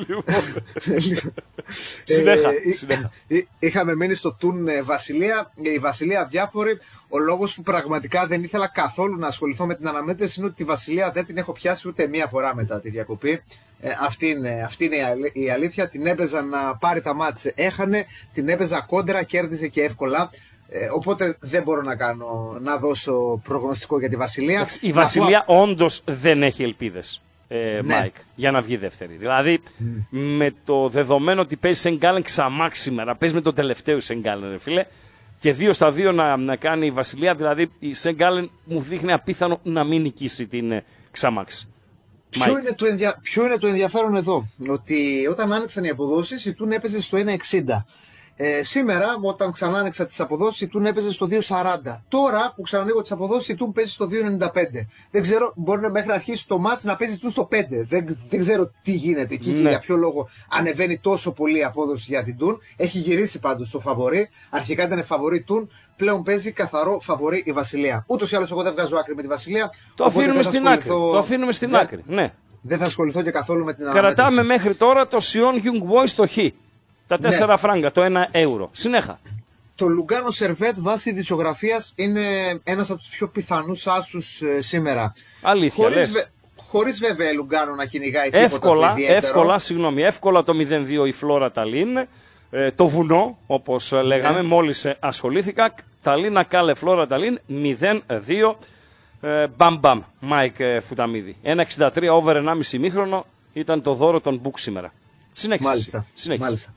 Συνέχα, ε, συνέχα. Είχαμε μείνει στο Τουν Βασιλεία. Η Βασιλεία διάφορη. Ο λόγος που πραγματικά δεν ήθελα καθόλου να ασχοληθώ με την αναμέτρηση είναι ότι τη Βασιλεία δεν την έχω πιάσει ούτε μία φορά μετά τη διακοπή. Ε, αυτή είναι, αυτή είναι η αλήθεια. Την έπαιζα να πάρει τα μάτς, έχανε. Την έπαιζα κόντρα, κέρδιζε και εύκολα. Ε, οπότε δεν μπορώ να κάνω, να δώσω προγνωστικό για τη Βασιλεία. Η Βασιλεία πω... όντως δεν έχει ελπίδες, ε, ναι. Μάικ, για να βγει δεύτερη. Δηλαδή, mm. με το δεδομένο ότι παίζει Σενγκάλεν ξαμάξ σήμερα, παίζει με τον τελευταίο Σενγκάλεν, ρε φίλε, και δύο στα δύο να, να κάνει η Βασιλεία, δηλαδή η Σενγκάλεν μου δείχνει απίθανο να μην νικήσει την ε, ξαμάξ. Ποιο είναι, το ενδια... Ποιο είναι το ενδιαφέρον εδώ, ότι όταν άνοιξαν οι αποδόσεις, η Τουν έπαιζε στο ένα εξήντα. Ε, σήμερα, όταν ξανά άνοιξα τις αποδόσεις, η Τουν έπαιζε στο δύο σαράντα. Τώρα που ξανανοίγω τις αποδόσεις, η Τουν παίζει στο δύο ενενήντα πέντε. Δεν ξέρω, μπορεί μέχρι να αρχίσει το μάτς να παίζει Τουν στο πέντε. Δεν, δεν ξέρω τι γίνεται εκεί, ναι. Και για ποιο λόγο ανεβαίνει τόσο πολύ η απόδοση για την Τουν. Έχει γυρίσει πάντως το φαβορί. Αρχικά ήταν φαβορί Τουν, πλέον παίζει καθαρό φαβορί η Βασιλεία. Ούτως ή άλλως, εγώ δεν βγάζω άκρη με τη Βασιλεία. Το αφήνουμε στην άκρη. Το αφήνουμε στην δεν, άκρη. Ναι. Δεν θα ασχοληθώ και καθόλου με την αναμέτρηση. Κρατάμε μέχρι τώρα το Sion Young Boys στο Χ. Τα τέσσερα ναι. φράγκα, το ένα ευρώ. Συνέχα. Το Λουγκάνο Σερβέτ βάσει ειδησιογραφίας είναι ένας από τους πιο πιθανούς άσους ε, σήμερα. Αλήθεια, χωρίς, λες. βε, χωρίς βέβαια Λουγκάνο να κυνηγάει τίποτα εύκολα, το ιδιαίτερο. εύκολα, συγγνώμη, εύκολα το μηδέν δύο η Φλόρα Ταλίν. Ε, το βουνό, όπως λέγαμε, ναι. μόλις ε, ασχολήθηκα. Ταλίνα Κάλε Φλόρα Ταλίν μηδέν δύο. Ε, μπαμ μπαμ, Μάικ ε, Φουταμίδη. ένα εξήντα τρία over ενάμιση ημίχρονο ήταν το δώρο των Μπουκ σήμερα. Συνέχισε. Μάλιστα. Συνέχισε. Μάλιστα.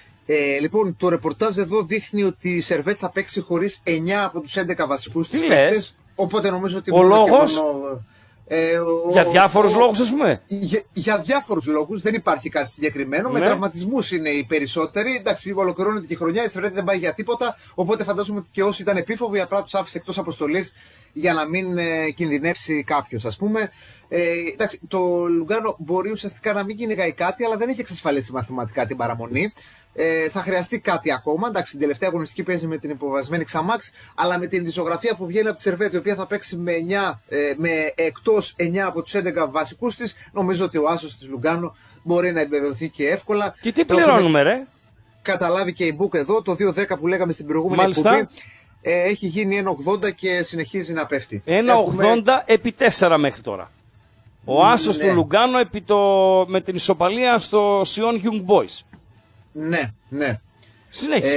Ε, λοιπόν, το ρεπορτάζ εδώ δείχνει ότι η Σερβέτ θα παίξει χωρίς εννιά από τους έντεκα βασικούς της παίκτες. Οπότε νομίζω ότι ο λόγος, μόνο, ε, ο, για διάφορους ο, λόγους ας πούμε. Για, για διάφορους λόγους, δεν υπάρχει κάτι συγκεκριμένο. Ναι. Με τραυματισμούς είναι οι περισσότεροι. Εντάξει, ολοκληρώνεται και η χρονιά, η Σερβέτ δεν πάει για τίποτα. Οπότε φαντάζομαι ότι και όσοι ήταν επίφοβοι απλά τους άφησε εκτός αποστολής για να μην ε, κινδυνεύσει κάποιος, ας πούμε. Ε, εντάξει, το Λουγκάνο μπορεί ουσιαστικά να μην κυνηγάει κάτι, αλλά δεν έχει εξασφαλίσει μαθηματικά την παραμονή. Ε, θα χρειαστεί κάτι ακόμα. Εντάξει, την τελευταία αγωνιστική παίζει με την υποβασμένη Ξαμάξ, αλλά με την ισογραφία που βγαίνει από τη Σερβέτ, η οποία θα παίξει με, εννιά, ε, με εκτός εννιά από τους έντεκα βασικούς της, νομίζω ότι ο άσος της Λουγκάνο μπορεί να επιβεβαιωθεί και εύκολα. Και τι πληρώνουμε, ρε? Καταλάβει και η Book εδώ, το δύο δέκα που λέγαμε στην προηγούμενη Μάλιστα. εκπομπή. Ε, έχει γίνει ένα ογδόντα και συνεχίζει να πέφτει. ένα ογδόντα Έχουμε... επί τέσσερα μέχρι τώρα. Ο άσος ναι. του Λουγκάνο επί το... με την ισοπαλία στο Sion Young Boys. Ναι, ναι. Συνέχισε.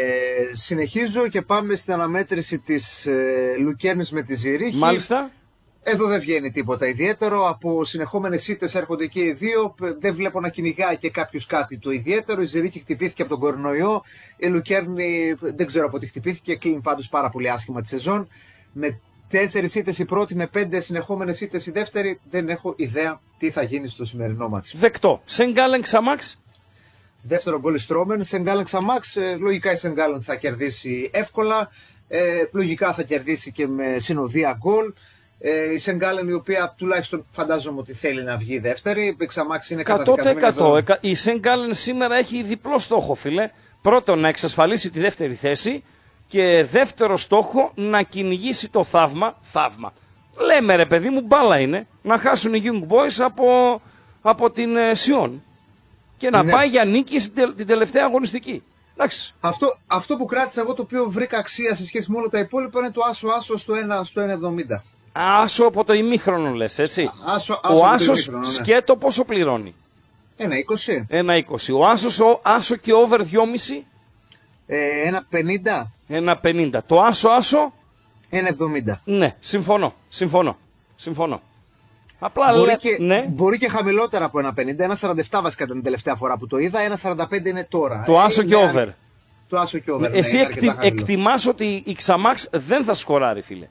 Ε, συνεχίζω και πάμε στην αναμέτρηση της ε, Λουκέρνης με τη Ζηρίχη. Μάλιστα. Εδώ δεν βγαίνει τίποτα ιδιαίτερο. Από συνεχόμενες ήττες έρχονται και οι δύο. Δεν βλέπω να κυνηγάει και κάποιος κάτι το ιδιαίτερο. Η Ζηρίχη χτυπήθηκε από τον κορονοϊό. Η Λουκέρνη δεν ξέρω από τι χτυπήθηκε. Κλείνει πάντως πάρα πολύ άσχημα τη σεζόν. Με τέσσερις ήττες η πρώτη, με πέντε συνεχόμενες ήττες η δεύτερη. Δεν έχω ιδέα τι θα γίνει στο σημερινό μάτσι. Δεκτό. Σενγκάλεν Ξαμάξ. Δεύτερο γκολ Στρόμεν. Σενγκάλεν Ξαμάξ. Λογικά η Σενγκάλεν θα κερδίσει εύκολα. Ε, λογικά θα κερδίσει και με συνοδεία γκολ. Ε, η Σενγκάλεν, η οποία τουλάχιστον φαντάζομαι ότι θέλει να βγει δεύτερη. Η Ξαμάξ είναι καταδικασμένη εδώ. Η Σενγκάλεν σήμερα έχει διπλό στόχο, φίλε. Πρώτον, να εξασφαλίσει τη δεύτερη θέση. Και δεύτερο στόχο, να κυνηγήσει το θαύμα. Θαύμα. Λέμε ρε παιδί μου, μπάλα είναι. Να χάσουν οι Young Boys από, από την ε, Σιόν. Και να ναι. πάει για νίκη στην την τελευταία αγωνιστική. Αυτό, αυτό που κράτησα εγώ, το οποίο βρήκα αξία σε σχέση με όλα τα υπόλοιπα, είναι το άσο-άσο στο ένα εβδομήντα. Άσο από το ημίχρονο λες, έτσι. Άσο, άσο ο Άσος ναι. σκέτο πόσο πληρώνει? ένα είκοσι. ένα είκοσι. Ο Άσος, ο Άσο και over δυόμισι. Ε, ένα πενήντα. ένα πενήντα. Το Άσο-Άσο. ένα εβδομήντα. Ναι, συμφωνώ. Συμφωνώ. Συμφωνώ. Απλά μπορεί, λέ... και, ναι. μπορεί και χαμηλότερα από ένα πενήντα. ένα σαράντα επτά βασικά ήταν την τελευταία φορά που το είδα. ένα σαράντα πέντε είναι τώρα. Το Άσο ε, και over. Το Άσο και over. Εσύ ναι, εκτι... εκτιμάς ότι η Ξαμάξ δεν θα σκοράρει, φίλε.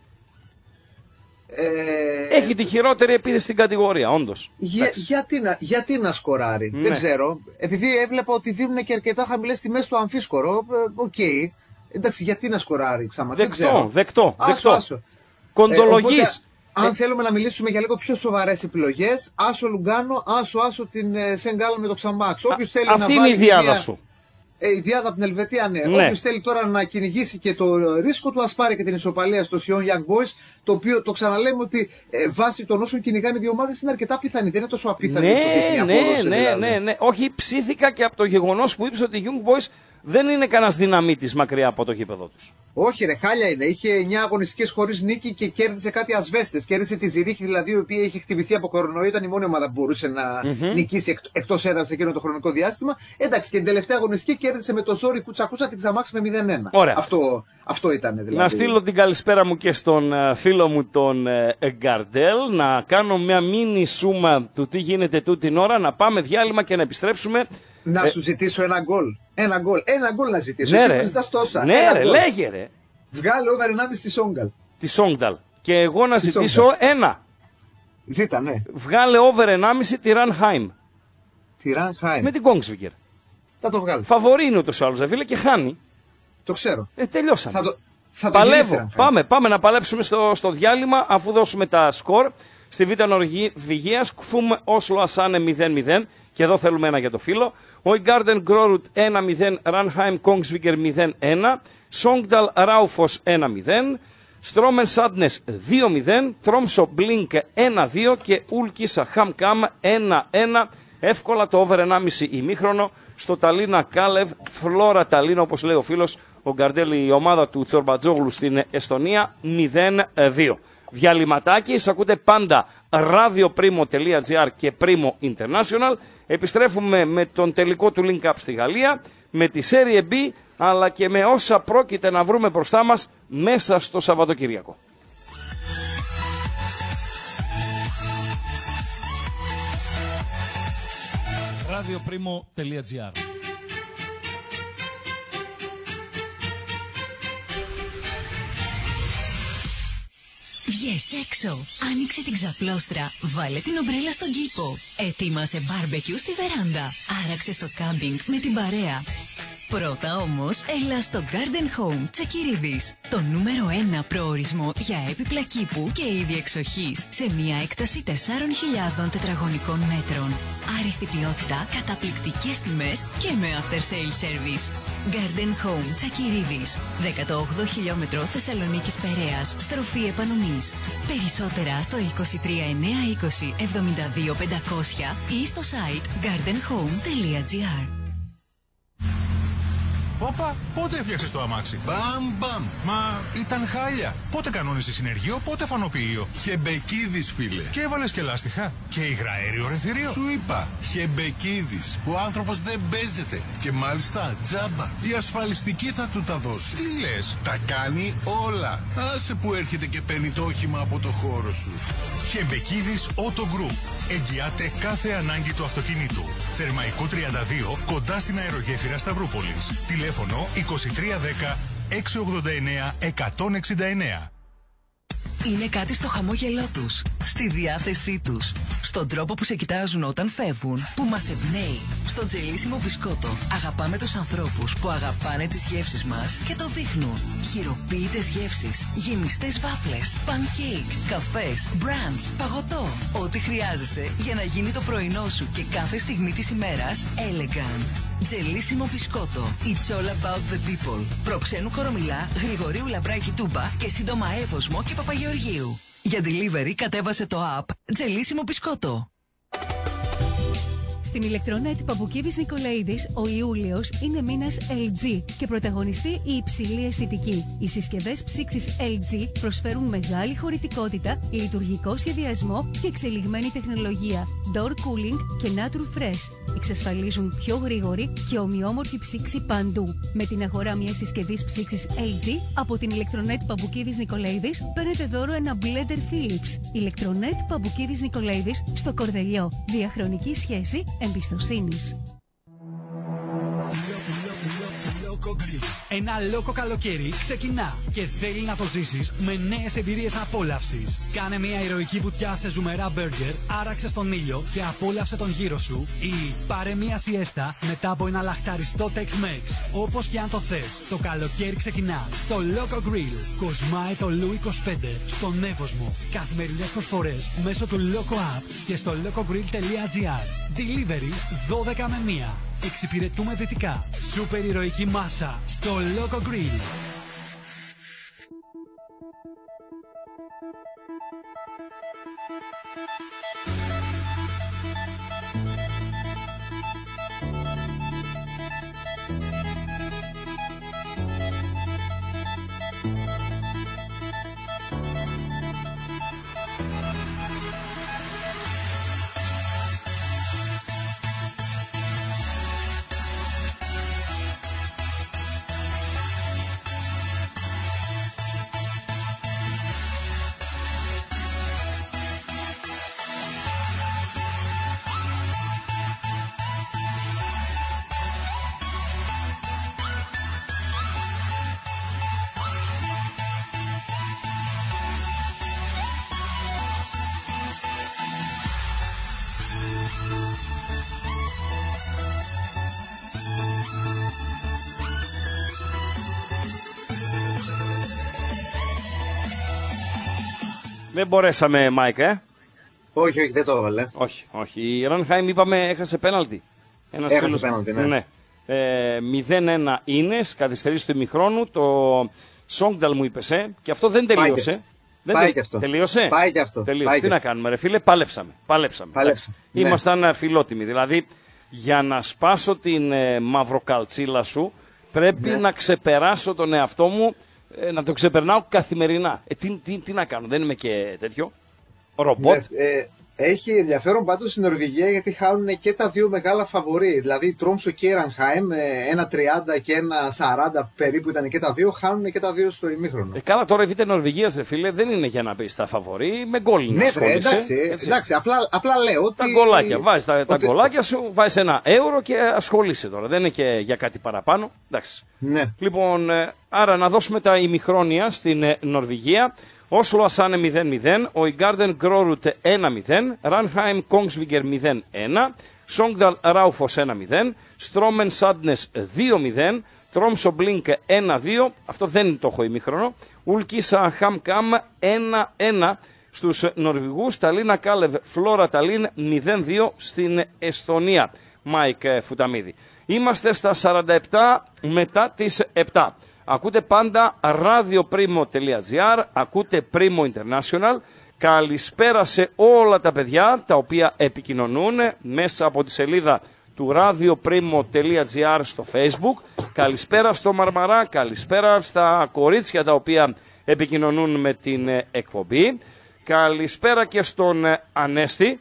Ε... Έχει τη χειρότερη επίθεση στην κατηγορία, όντως. Για, γιατί, να, γιατί να σκοράρει, ναι. δεν ξέρω. Επειδή έβλεπα ότι δίνουν και αρκετά χαμηλές τιμές στο αμφίσκορο. Οκ. Okay. Εντάξει, γιατί να σκοράρει Ξαμάξ. Δεκτό, δεν ξέρω. δεκτό. Άσο, δεκτό. άσο. Κοντολογής. Ε, αν θέλουμε να μιλήσουμε για λίγο πιο σοβαρές επιλογές, άσο Λουγκάνο, άσο άσο την ε, Σενγκάλεν με το Ξαμάξ. Όποιος θέλει αυτή να είναι η διάδα μια... σου. Ε, η διάδα από την Ελβετία, ναι. ναι. Όποιος θέλει τώρα να κυνηγήσει και το ρίσκο του, ας πάρει και την ισοπαλία στο Sion Young Boys. Το οποίο το ξαναλέμε ότι ε, βάσει των όσων κυνηγάνε οι δύο ομάδες είναι αρκετά πιθανή. Δεν είναι τόσο απίθανη ναι, στο δείχνει ναι, απόδοση, ναι, δηλαδή. ναι, ναι. Όχι, ψήθηκα και από το γεγονός που είπες ότι οι Young Boys δεν είναι κανένας δυναμίτης μακριά από το γήπεδο τους. Όχι, ρε, χάλια είναι. Είχε εννιά αγωνιστικές χωρίς νίκη και κέρδισε κάτι ασβέστες. Κέρδισε τη Ζηρίχη, δηλαδή, η οποία είχε χτυπηθεί από κορονοϊό. Ήταν η μόνη ομάδα που μπορούσε να mm-hmm. νικήσει εκ, εκτός έδρας εκείνο το χρονικό διάστημα. Εντάξει, και την τελευταία αγωνιστική κέρδισε με το ζόρι κουτσακούσα την Ξαμάξ με μηδέν ένα. Ωραία. Αυτό, αυτό ήταν δηλαδή. Να στείλω την καλησπέρα μου και στον uh, φίλο μου τον uh, Γκαρντέλ. Να κάνω μια μίνι σούμα του τι γίνεται τούτη την ώρα. Να πάμε διάλειμμα και να επιστρέψουμε. Να ε... σου ζητήσω ένα γκολ. Ένα γκολ. Ένα γκολ να ζητήσω. Ναι, εσύ ρε. ζητάς τόσα. Ναι, ένα ρε, γκολ. λέγε ρε. Βγάλε over ενάμιση τη Σόγκαλ. Τη Σόγκαλ. Και εγώ να τη ζητήσω Σόγκαλ. ένα. Ζήτα, ναι. Βγάλε over ενάμιση τη Ρανχάιμ. Τη Ρανχάιμ. Με την Κόγκσβιγκερ. Θα το βγάλω. Φαβορί είναι ούτως ή άλλως, φίλε, και χάνει. Το ξέρω. Ε, τελειώσαμε. Θα το, θα το Παλεύω. Πάμε, πάμε να παλέψουμε στο, στο διάλειμμα αφού δώσουμε τα σκορ. Στη Β' Νορβηγίας, Κφούμ Όσλο Ασάνε μηδέν μηδέν. Και εδώ θέλουμε ένα για το φίλο. Οϊγκάρντεν Γκρόρουτ ένα μηδέν. Ρανχάιμ Κόγκσβιγκερ μηδέν ένα. Σόγκνταλ Ράουφος ένα μηδέν. Στρόμεν Σάντνες δύο μηδέν. Τρόμσο Μπλίνκ ένα δύο. Και Ούλκισα Χαμκάμ ένα ένα. Εύκολα το over ενάμιση ημίχρονο στο Ταλίνα Κάλεβ, Φλόρα Ταλίνα, όπως λέει ο φίλος ο Γκαρντέλη, η ομάδα του Τσορμπατζόγλου στην Εστονία μηδέν δύο. Διαλυματάκι, σας ακούτε πάντα radioprimo.gr και Primo International. Επιστρέφουμε με τον τελικό του Link Up στη Γαλλία, με τη Serie B, αλλά και με όσα πρόκειται να βρούμε μπροστά μας μέσα στο Σαββατοκύριακο. radioprimo.gr Βγες έξω, άνοιξε την ξαπλώστρα, βάλε την ομπρέλα στον κήπο, ετοίμασε μπάρμπεκιου στη βεράντα, άραξε στο κάμπινγκ με την παρέα. Πρώτα όμως, έλα στο Garden Home Τσακυρίδης, το νούμερο ένα προορισμό για έπιπλα κήπου και είδη εξοχής, σε μια έκταση τεσσάρων χιλιάδων τετραγωνικών μέτρων. Άριστη ποιότητα, καταπληκτικές τιμές και με after sale service. Garden Home Τσακυρίδης, δέκατο όγδοο χιλιόμετρο Θεσσαλονίκης Περαίας, στροφή επανομής. Περισσότερα στο είκοσι τρία εννιακόσια είκοσι εβδομήντα δύο πεντακόσια ή στο site garden home τελεία gr. Όπα, πότε έφτιαξες το αμάξι? Μπαμ, μπαμ. Μα ήταν χάλια. Πότε κανόνισες συνεργείο, πότε φανοποιείο? Χεμπεκίδης, φίλε. Και έβαλες και λάστιχα. Και υγραέριο ρεθυρίο. Σου είπα, Χεμπεκίδης. Ο άνθρωπος δεν παίζεται. Και μάλιστα τζάμπα. Η ασφαλιστική θα του τα δώσει. Τι λες? Τα κάνει όλα. Άσε που έρχεται και παίρνει το όχημα από το χώρο σου. Χεμπεκίδης Auto Group. Εγγυάται κάθε ανάγκη του αυτοκινήτου. Θερμαϊκό τριάντα δύο, κοντά στην αερογέφυρα Σταυρούπολης. Τηλέφωνο είκοσι τρία δέκα εξακόσια ογδόντα εννέα εκατόν εξήντα εννέα. Είναι κάτι στο χαμόγελό τους, στη διάθεσή τους, στον τρόπο που σε κοιτάζουν όταν φεύγουν, που μας εμπνέει. Στο τζελίσιμο μπισκότο αγαπάμε τους ανθρώπους που αγαπάνε τις γεύσεις μας και το δείχνουν. Χειροποίητες γεύσεις, γεμιστές βάφλες, pancake, καφές, brunch, παγωτό. Ό,τι χρειάζεσαι για να γίνει το πρωινό σου και κάθε στιγμή της ημέρας elegant. Τζελίσιμο μπισκότο. It's all about the people. Προξένου Κορομιλά, Γρηγορίου Λαμπράκη Τούμπα και σύντομα Εύωσμο και Παπαγεωργίου. Για delivery κατέβασε το app Τζελίσιμο μπισκότο. Στην ηλεκτρονέτ Παπουκίδης Νικολαίδης, ο Ιούλιος είναι μήνας ελ τζι και πρωταγωνιστεί η υψηλή αισθητική. Οι συσκευές ψήξης ελ τζι προσφέρουν μεγάλη χωρητικότητα, λειτουργικό σχεδιασμό και εξελιγμένη τεχνολογία. Door cooling και Natur Fresh. Εξασφαλίζουν πιο γρήγορη και ομοιόμορφη ψήξη παντού. Με την αγορά μιας συσκευής ψήξης ελ τζι από την ηλεκτρονέτ Παπουκίδης Νικολαίδης παίρνετε δώρο ένα blender Philips. Ηλεκτρονέτ Παπουκίδης Νικολαίδης στο Κορδελιό. Διαχρονική σχέση εμπιστοσύνης. Ένα λόκο καλοκαίρι ξεκινά και θέλει να το ζήσεις με νέες εμπειρίες απόλαυσης. Κάνε μια ηρωική βουτιά σε ζουμερά μπέργκερ, άραξε στον ήλιο και απόλαυσε τον γύρο σου ή πάρε μια σιέστα μετά από ένα λαχταριστό Tex-Mex. Όπως και αν το θες, το καλοκαίρι ξεκινά στο Loco Grill. Κοσμάει το Λου είκοσι πέντε στον Εύωσμο. Καθημερινές προσφορές μέσω του Loco App και στο locogrill τελεία gr. Delivery δώδεκα με μία. Εξυπηρετούμε δυτικά. Σούπερ ηρωική μάσα στο Loco Grill. Δεν μπορέσαμε, Μάικ, ε. Όχι, όχι, δεν το έβαλε. Όχι, όχι. Η Ρανχάιμ, είπαμε, έχασε πέναλτι. Ένας έχασε φίλος... πέναλτι, ναι. ναι. Ε, μηδέν ένα είναι, καθυστερήσει του ημιχρόνου. Το Σόγκνταλ μου είπες, ε, και αυτό δεν τελείωσε. Πάει, δεν πάει τε... και αυτό. Τελείωσε. Πάει και αυτό. Τελείωσε. Πάει Τι και να αυτό. κάνουμε, ρε φίλε, πάλεψαμε. Πάλεψαμε. Πάλεψαμε. Ναι. Ήμασταν φιλότιμοι. Δηλαδή, για να σπάσω την ε, μαυροκαλτσίλα σου, πρέπει ναι. να ξεπεράσω τον εαυτό μου. Να το ξεπερνάω καθημερινά. Ε, τι, τι, τι να κάνω, δεν είμαι και τέτοιο ρομπότ. Ναι, ε, έχει ενδιαφέρον πάντως στην Νορβηγία γιατί χάνουν και τα δύο μεγάλα φαβορί. Δηλαδή Τρόμσο και Ρανχάιμ, ένα τριάντα και ένα σαράντα περίπου ήταν και τα δύο, χάνουν και τα δύο στο ημίχρονο. Ε, καλά, τώρα η Β' Νορβηγίας, ρε φίλε, δεν είναι για να πει τα φαβορί, με γκόλ είναι. Ναι, βρε, εντάξει, εντάξει, απλά, απλά λέω ότι. Τα γκολάκια. Βάζει τα, ότι... τα γκολάκια σου, βάζει ένα ευρώ και ασχολείσαι τώρα. Δεν είναι και για κάτι παραπάνω. Εντάξει. Ναι. Λοιπόν, άρα να δώσουμε τα ημιχρόνια στην Νορβηγία. Όσλο Ασάνε μηδέν μηδέν, ο Ιγκάρντεν Γκρόρουτ ένα μηδέν, Ρανχάιμ Κόγκσβιγκερ μηδέν ένα, Σόγκνταλ Ράουφος ένα μηδέν, Στρόμεν Σάντνες δύο μηδέν, Τρόμσο Μπλίνκ ένα δύο, αυτό δεν το έχω ημίχρονο, Ουλκίσα Χαμκάμ ένα ένα στους Νορβηγούς, Ταλίνα Κάλεβ Φλόρα Ταλίν μηδέν δύο στην Εσθονία. Μάικ Φουταμίδη. Είμαστε στα σαράντα επτά μετά τις επτά. Ακούτε πάντα radioprimo τελεία gr, ακούτε Primo International. Καλησπέρα σε όλα τα παιδιά τα οποία επικοινωνούν μέσα από τη σελίδα του radioprimo.gr στο Facebook. Καλησπέρα στο Μαρμαρά, καλησπέρα στα κορίτσια τα οποία επικοινωνούν με την εκπομπή. Καλησπέρα και στον Ανέστη.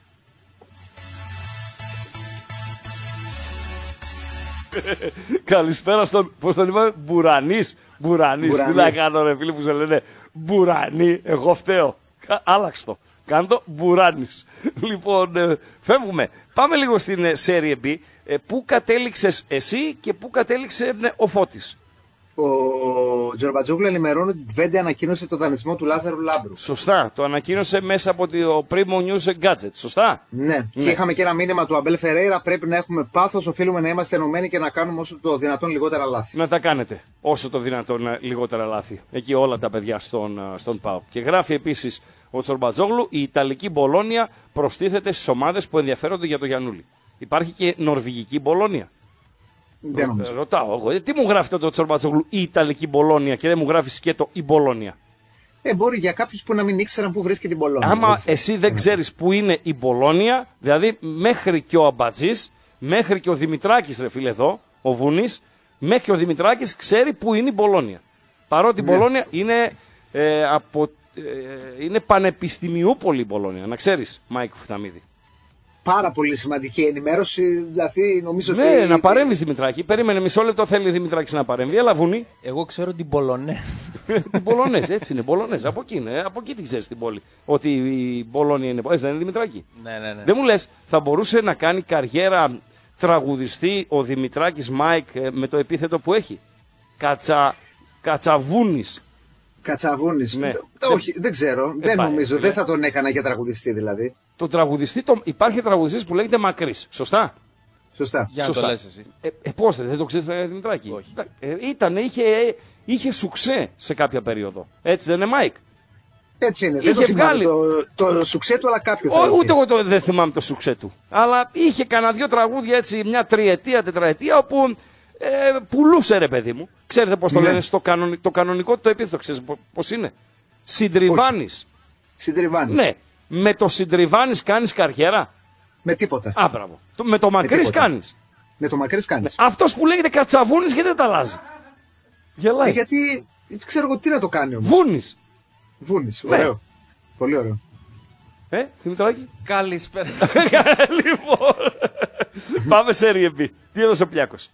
Καλησπέρα στον, πώς τον είπαμε, Μπουρανής. Μπουρανής, τι να κάνω ρε φίλοι που σε λένε Μπουρανή, εγώ φταίω. Άλλαξ' το, κάνε το Μπουράνης. Λοιπόν, ε, φεύγουμε. Πάμε λίγο στην ε, Serie B. Ε, πού κατέληξες εσύ και πού κατέληξε ε, ο Φώτης? Ο Τζορμπατζόγλου ενημερώνει ότι η Τβέντε ανακοίνωσε το δανεισμό του Λάζαρου Λάμπρου. Σωστά, το ανακοίνωσε μέσα από το Primo News Gadget, σωστά. Ναι. ναι, και είχαμε και ένα μήνυμα του Αμπέλ Φερέιρα. Πρέπει να έχουμε πάθος, οφείλουμε να είμαστε ενωμένοι και να κάνουμε όσο το δυνατόν λιγότερα λάθη. Να τα κάνετε όσο το δυνατόν λιγότερα λάθη. Εκεί όλα τα παιδιά στον, στον ΠΑΟΚ. Και γράφει επίσης ο Τζορμπατζόγλου, η Ιταλική Μπολόνια προστίθεται στις ομάδες που ενδιαφέρονται για το Γιαννούλη. Υπάρχει και νορβηγική Μπολόνια. Δεν νομίζω. Ρωτάω εγώ, τι μου γράφει το Τζορμπατζόγλου η Ιταλική Μπολόνια και δεν μου γράφει και το η Μπολόνια? Ε, μπορεί για κάποιους που να μην ήξεραν πού βρίσκεται η Μπολόνια. Άμα δεν εσύ δεν ξέρεις πού είναι η Μπολόνια, δηλαδή μέχρι και ο Αμπατζής, μέχρι και ο Δημητράκης, ρε φίλε εδώ, ο Βουνής, μέχρι και ο Δημητράκης ξέρει πού είναι η Μπολόνια. Παρότι η ναι. Μπολόνια είναι, ε, από, ε, είναι πανεπιστημιούπολη η Μπολόνια, να ξέρεις, Μάικο Φουταμίδη. Πάρα πολύ σημαντική ενημέρωση, δηλαδή νομίζω ναι, ότι... Ναι, να παρέμβει Δημητράκη. Περίμενε μισό λεπτό, θέλει ο Δημητράκης να παρέμβει. Έλα, Βουνή. Εγώ ξέρω την Μπολονές. Την Μπολονές, έτσι είναι, Μπολονές. Από εκεί είναι, από εκεί την ξέρεις την πόλη. Ότι η Μπολόνια είναι. Έτσι δεν είναι, Δημητράκη? Ναι, ναι, ναι. Δεν μου λες, θα μπορούσε να κάνει καριέρα τραγουδιστή ο Δημητράκης Μάικ με το επίθετο που έχει? Κατσα... Κατσαβούνης. Κατσαβούνης. Ναι. Όχι, δεν ξέρω. Ε, δεν πάει, νομίζω. Ναι. Δεν θα τον έκανα για τραγουδιστή δηλαδή. Το τραγουδιστή, το... υπάρχει τραγουδιστής που λέγεται Μακρύς. Σωστά. Σωστά. Για να το λες εσύ. Ε, ε, πώς δεν το ξέρεις, Δημητράκη? Όχι. Ε, ήταν, είχε, είχε σουξέ σε κάποια περίοδο. Έτσι δεν είναι, Μάικ? Έτσι είναι. Είχε δεν το βγάλει το, το σουξέ του, αλλά κάποιο θα. Ούτε εγώ το, δεν θυμάμαι το σουξέ του. Αλλά είχε κανένα δυο τραγούδια έτσι, μια τριετία, τετραετία, όπου ε, πουλούσε, ρε παιδί μου. Ξέρετε πώς το ναι. λένε στο κανονι, το κανονικό το επίθετο, ξέρεις πώς είναι? Συντριβάνης. Συντριβάνης. Ναι. Με το Συντριβάνης κάνεις καριέρα? Με τίποτα. Α, μπράβο. Με το Μακρύς κάνεις. Με το Μακρύς κάνεις. Ναι. Αυτός που λέγεται Κατσαβούνης γιατί δεν τα αλλάζει? Γελάει. Ε, γιατί ξέρω εγώ τι να το κάνει όμως. Βούνης. Βούνης. Ωραίο. Ναι. Πολύ ωραίο. Ε, Δημητράκη. Καλησπέρα. Λοιπόν. Πάμε σε Serie B. Τι έδωσε ο Πλιάκος?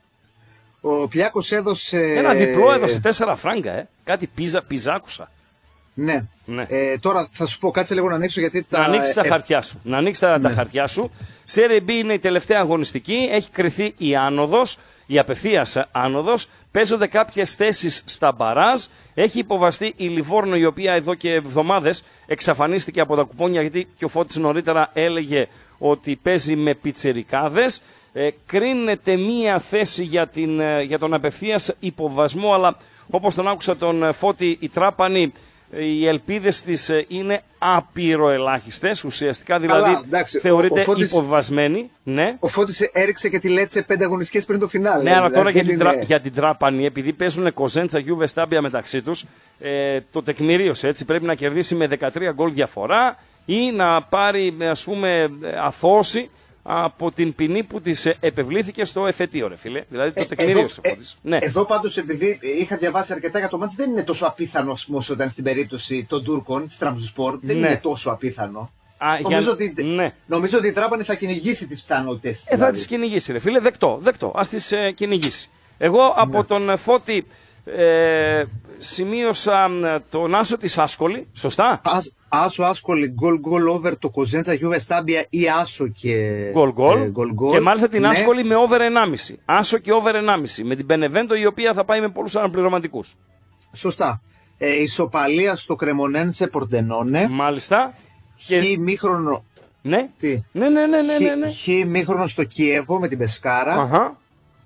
Ο Πλιάκος έδωσε... Ένα διπλό έδωσε, τέσσερα φράγκα, ε. Κάτι πίζα, πιζάκουσα. Ναι. ναι. Ε, τώρα θα σου πω, κάτσε λίγο να ανοίξω γιατί τα... Να ανοίξεις τα ε... χαρτιά σου. Να ανοίξεις τα, ναι. τα χαρτιά σου. Serie B είναι η τελευταία αγωνιστική. Έχει κριθεί η άνοδος, η απευθείας άνοδος. Παίζονται κάποιες θέσεις στα μπαράζ. Έχει υποβαστεί η Λιβόρνο, η οποία εδώ και εβδομάδες εξαφανίστηκε από τα κουπόνια, γιατί και ο Φώτης νωρίτερα έλεγε ότι παίζει με πιτσερικάδες. Ε, κρίνεται μία θέση για, την, για τον απευθείας υποβασμό, αλλά όπως τον άκουσα τον Φώτη, η Τράπανη, οι ελπίδες της είναι απειροελάχιστες, ουσιαστικά δηλαδή. Καλά, εντάξει, θεωρείται ο, ο Φώτης, υποβασμένη. Ναι. Ο Φώτης έριξε και τη Λέτσε πέντε αγωνιστικές πριν το φινάλε. Ναι, αλλά τώρα για την, είναι... για την Τράπανη, επειδή παίζουν Κοζέντσα, Γιούβε, Στάμπια μεταξύ τους, ε, το τεκμηρίωσε, έτσι, πρέπει να κερδίσει με δεκατρία γκολ διαφορά ή να πάρει, ας πούμε, αθώωση από την ποινή που της επευλήθηκε στο εφετείο, ρε φίλε. Δηλαδή το ε, τεκμηρίωσε. Εδώ, ε, ναι. εδώ πάντως, επειδή είχα διαβάσει αρκετά για το μάτς, δεν είναι τόσο απίθανο όσο ήταν στην περίπτωση των Τούρκων της Τραμπζονσπορ. Δεν ναι. είναι τόσο απίθανο. Α, νομίζω, για... ότι, ναι. νομίζω ότι η Τράπανη θα κυνηγήσει τις πιθανότητες. Ε, δηλαδή. Θα τις κυνηγήσει, ρε φίλε. Δεκτό, δεκτό. Ας τις ε, κυνηγήσει. Εγώ ναι. από τον Φώτη ε, σημείωσα τον άσο της Άσκολη. Σωστά. Άσ, άσο Άσκολη, γκολ γκολ over το Κοζέντσα Γιούβε Στάμπια ή άσο και γκολ γκολ. Ε, και μάλιστα την ναι. Άσκολη με over ενάμιση. Άσο και over ενάμιση. Με την Μπενεβέντο, η οποία θα πάει με πολλούς αναπληρωματικούς. Σωστά. Ε, ισοπαλία στο Κρεμονένσε Πορτενόνε. Μάλιστα. Και... Χ μήχρονο. Ναι. Τι? Ναι, ναι, ναι, ναι, ναι, ναι. Χ μήχρονο στο Κιέβο με την Πεσκάρα. Αχα.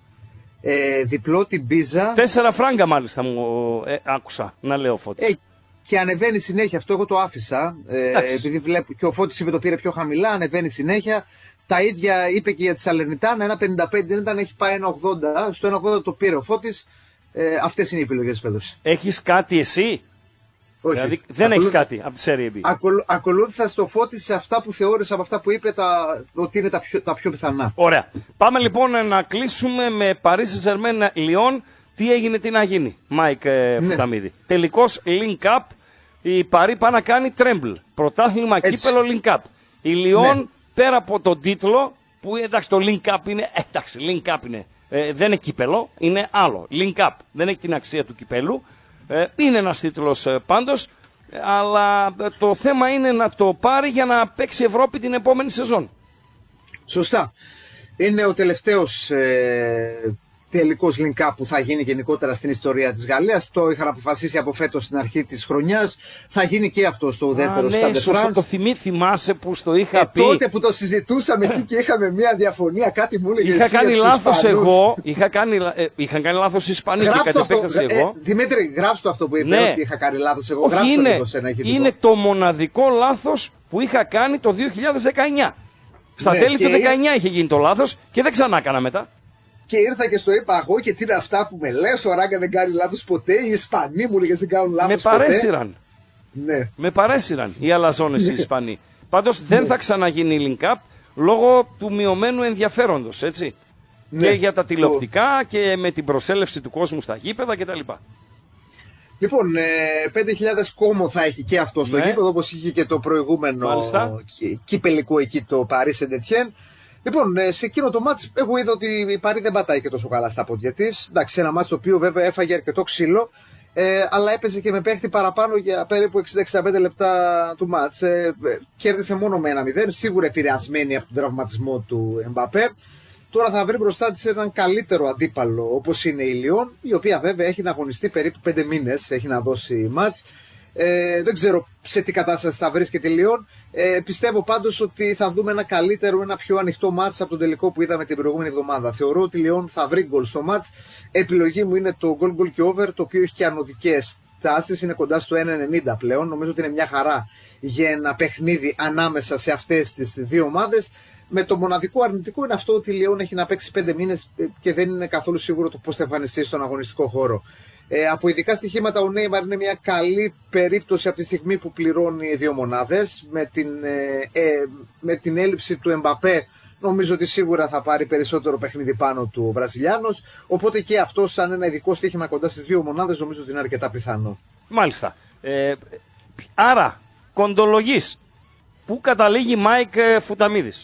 Ε, διπλό την Πίζα. Τέσσερα φράγκα μάλιστα μου ε, άκουσα να λέω ο Φώτης. Ε, και ανεβαίνει συνέχεια, αυτό εγώ το άφησα. Ε, επειδή βλέπω και ο Φώτης είπε το πήρε πιο χαμηλά, ανεβαίνει συνέχεια. Τα ίδια είπε και για τη Σαλερνιτάνα, ένα πενήντα πέντε δεν ήταν, έχει πάει ένα ογδόντα. Στο ένα ογδόντα το πήρε ο Φώτης. Ε, αυτές είναι οι επιλογές που έδωσε. Έχεις κάτι εσύ? Όχι, δηλαδή όχι. δεν Ακολούθησα... έχει κάτι από τη Serie B. Ακολου... Ακολούθησα στο Φώτη σε αυτά που θεώρησα από αυτά που είπε τα... ότι είναι τα πιο, τα πιο πιθανά. Ωραία. Πάμε λοιπόν να κλείσουμε με Paris Saint-Germain Λιόν. Τι έγινε, τι να γίνει, Μάικ ε, Φουταμίδη. Ναι. Τελικός Link Up. Η Παρί πάει να κάνει τρέμπλ. Πρωτάθλημα έτσι. Κύπελο Link Up. Η Λιόν ναι. πέρα από τον τίτλο, που εντάξει το Link Up είναι, εντάξει Link Up είναι, ε, δεν είναι κύπελο, είναι άλλο. Link Up δεν έχει την αξία του κυπέλου. Ε, είναι ένας τίτλος ε, πάντως, ε, αλλά ε, το θέμα είναι να το πάρει για να παίξει Ευρώπη την επόμενη σεζόν. Σωστά. Είναι ο τελευταίος ε, τελικός link up που θα γίνει γενικότερα στην ιστορία της Γαλλίας. Το είχαν αποφασίσει από φέτος στην αρχή της χρονιάς. Θα γίνει και αυτό στο ουδέτερο Stade de France. Σωστά, το θυμί, θυμάσαι που στο είχα ε, πει. Τότε που το συζητούσαμε εκεί και είχαμε μια διαφωνία, κάτι μου έλεγε. Είχα κάνει λάθος εγώ. Είχα κάνει, ε, είχαν κάνει λάθος οι Ισπανοί και κατ' επέκταση εγώ. Ε, Δημήτρη, γράψτε το αυτό που είπε, ναι. Ότι είχα κάνει λάθος εγώ. Όχι, είναι, το σένα, είναι το μοναδικό λάθος που είχα κάνει το δύο χιλιάδες δεκαεννιά. Στα ναι, τέλη του δεκαεννιά είχε γίνει το λάθος και δεν ξανά έκανα μετά. Και ήρθα και στο είπα εγώ και τι είναι αυτά που με λες, ο Ράγκα δεν κάνει λάθος ποτέ, οι Ισπανοί μου λέγες δεν κάνουν λάθος ποτέ. Με παρέσυραν. Ναι. Με παρέσυραν οι αλαζόνες οι Ισπανοί. Πάντως δεν θα ξαναγίνει link up λόγω του μειωμένου ενδιαφέροντος, έτσι. Ναι. Και για τα τηλεοπτικά και με την προσέλευση του κόσμου στα γήπεδα κτλ. Λοιπόν, πέντε χιλιάδες κόμμο θα έχει και αυτό στο ναι. γήπεδο, όπως είχε και το προηγούμενο κυπελικό εκεί το Paris Saint-Étienne. Λοιπόν, σε εκείνο το μάτς, εγώ είδα ότι η Παρί δεν πατάει και τόσο καλά στα πόδια της. Εντάξει, ένα μάτς το οποίο βέβαια έφαγε αρκετό ξύλο, ε, αλλά έπαιζε και με παίχτη παραπάνω για περίπου εξήντα με εξήντα πέντε λεπτά του μάτς. Ε, κέρδισε μόνο με ένα μηδέν, σίγουρα επηρεασμένη από τον τραυματισμό του Εμπαπέ. Τώρα θα βρει μπροστά της έναν καλύτερο αντίπαλο όπως είναι η Λιόν, η οποία βέβαια έχει να αγωνιστεί περίπου πέντε μήνες, έχει να δώσει μάτς. Ε, δεν ξέρω σε τι κατάσταση θα βρίσκεται η Λιόν. Ε, πιστεύω πάντως ότι θα δούμε ένα καλύτερο, ένα πιο ανοιχτό μάτς από τον τελικό που είδαμε την προηγούμενη εβδομάδα. Θεωρώ ότι η Λιόν θα βρει γκολ στο μάτς. Επιλογή μου είναι το goal goal και over, το οποίο έχει και ανωδικές τάσεις, είναι κοντά στο ένα ενενήντα πλέον. Νομίζω ότι είναι μια χαρά για ένα παιχνίδι ανάμεσα σε αυτές τις δύο ομάδες. Με το μοναδικό αρνητικό είναι αυτό ότι η Λιόν έχει να παίξει πέντε μήνες και δεν είναι καθόλου σίγουρο το πώς θα εμφανιστεί στον αγωνιστικό χώρο. Ε, από ειδικά στοιχήματα ο Νέιμαρ είναι μια καλή περίπτωση από τη στιγμή που πληρώνει δύο μονάδες. Με την, ε, ε, με την έλλειψη του Εμπαπέ νομίζω ότι σίγουρα θα πάρει περισσότερο παιχνίδι πάνω του ο Βραζιλιάνος. Οπότε και αυτό σαν ένα ειδικό στοίχημα κοντά στις δύο μονάδες νομίζω ότι είναι αρκετά πιθανό. Μάλιστα. Ε, άρα, κοντολογής. Πού καταλήγει Μάικ Φουταμίδης?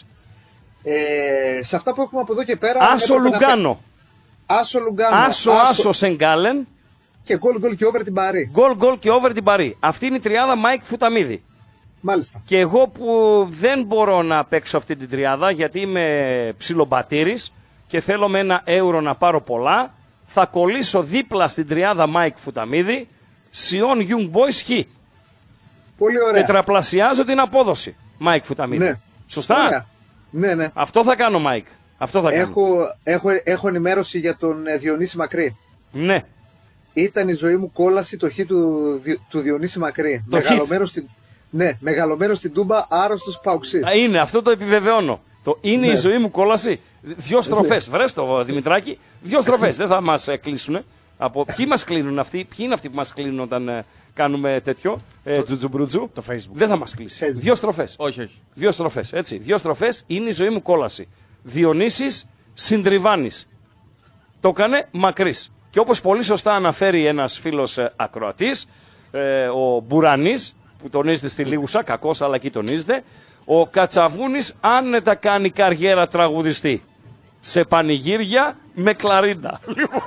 Ε, σε αυτά που έχουμε από εδώ και πέρα... Άσο Λουγκάνο. Άσο Λουγκάνο. Άσο Άσο Σενγκάλεν. Και γκολ γκολ και over την Παρί. Γκολ γκολ και over την Παρί. Αυτή είναι η τριάδα Μάικ Φουταμίδη. Μάλιστα. Και εγώ που δεν μπορώ να παίξω αυτή την τριάδα γιατί είμαι ψιλομπατήρης και θέλω με ένα ευρώ να πάρω πολλά, θα κολλήσω δίπλα στην τριάδα Μάικ Φουταμίδη Σιόν Young Boys Χ. Πολύ ωραία. Τετραπλασιάζω την απόδοση Μάικ Φουταμίδη. Ναι. Σωστά. Ωραία. Ναι, ναι. Αυτό θα κάνω, Μάικ. Αυτό θα έχω, κάνω. Έχω, έχω ενημέρωση για τον Διονύση Μακρύ. Ναι. Ήταν η ζωή μου κόλαση το χ του, του Διονύση Μακρύ. Μεγαλωμένο στην, ναι, μεγαλωμένο στην Τούμπα, άρρωστος παουξής. Είναι, αυτό το επιβεβαιώνω. Το είναι ναι. η ζωή μου κόλαση. Δυο στροφές. Βρες το, Δημητράκη. Δυο στροφές. Δεν θα μας ε, κλείσουνε. Από... Ποιοι μας κλείνουν αυτοί, ποιοι είναι αυτοί που μας κλείνουν όταν ε, κάνουμε τέτοιο ε, τζουτζουμπρούτζου? Το Facebook. Δεν θα μας κλείσει. Δύο στροφές. Όχι, όχι. Δύο στροφές, έτσι. Δύο στροφές είναι η ζωή μου κόλαση. Διονύσης Συντριβάνης. Το έκανε Μακρύς. Και όπως πολύ σωστά αναφέρει ένας φίλος ε, ακροατής, ε, ο Μπουρανής, που τονίζεται στη Λίγουσα, κακός αλλά εκεί τονίζεται, ο Κατσαβούνης άνετα κάνει καριέρα τραγουδιστή. Σε πανηγύρια με κλαρίντα.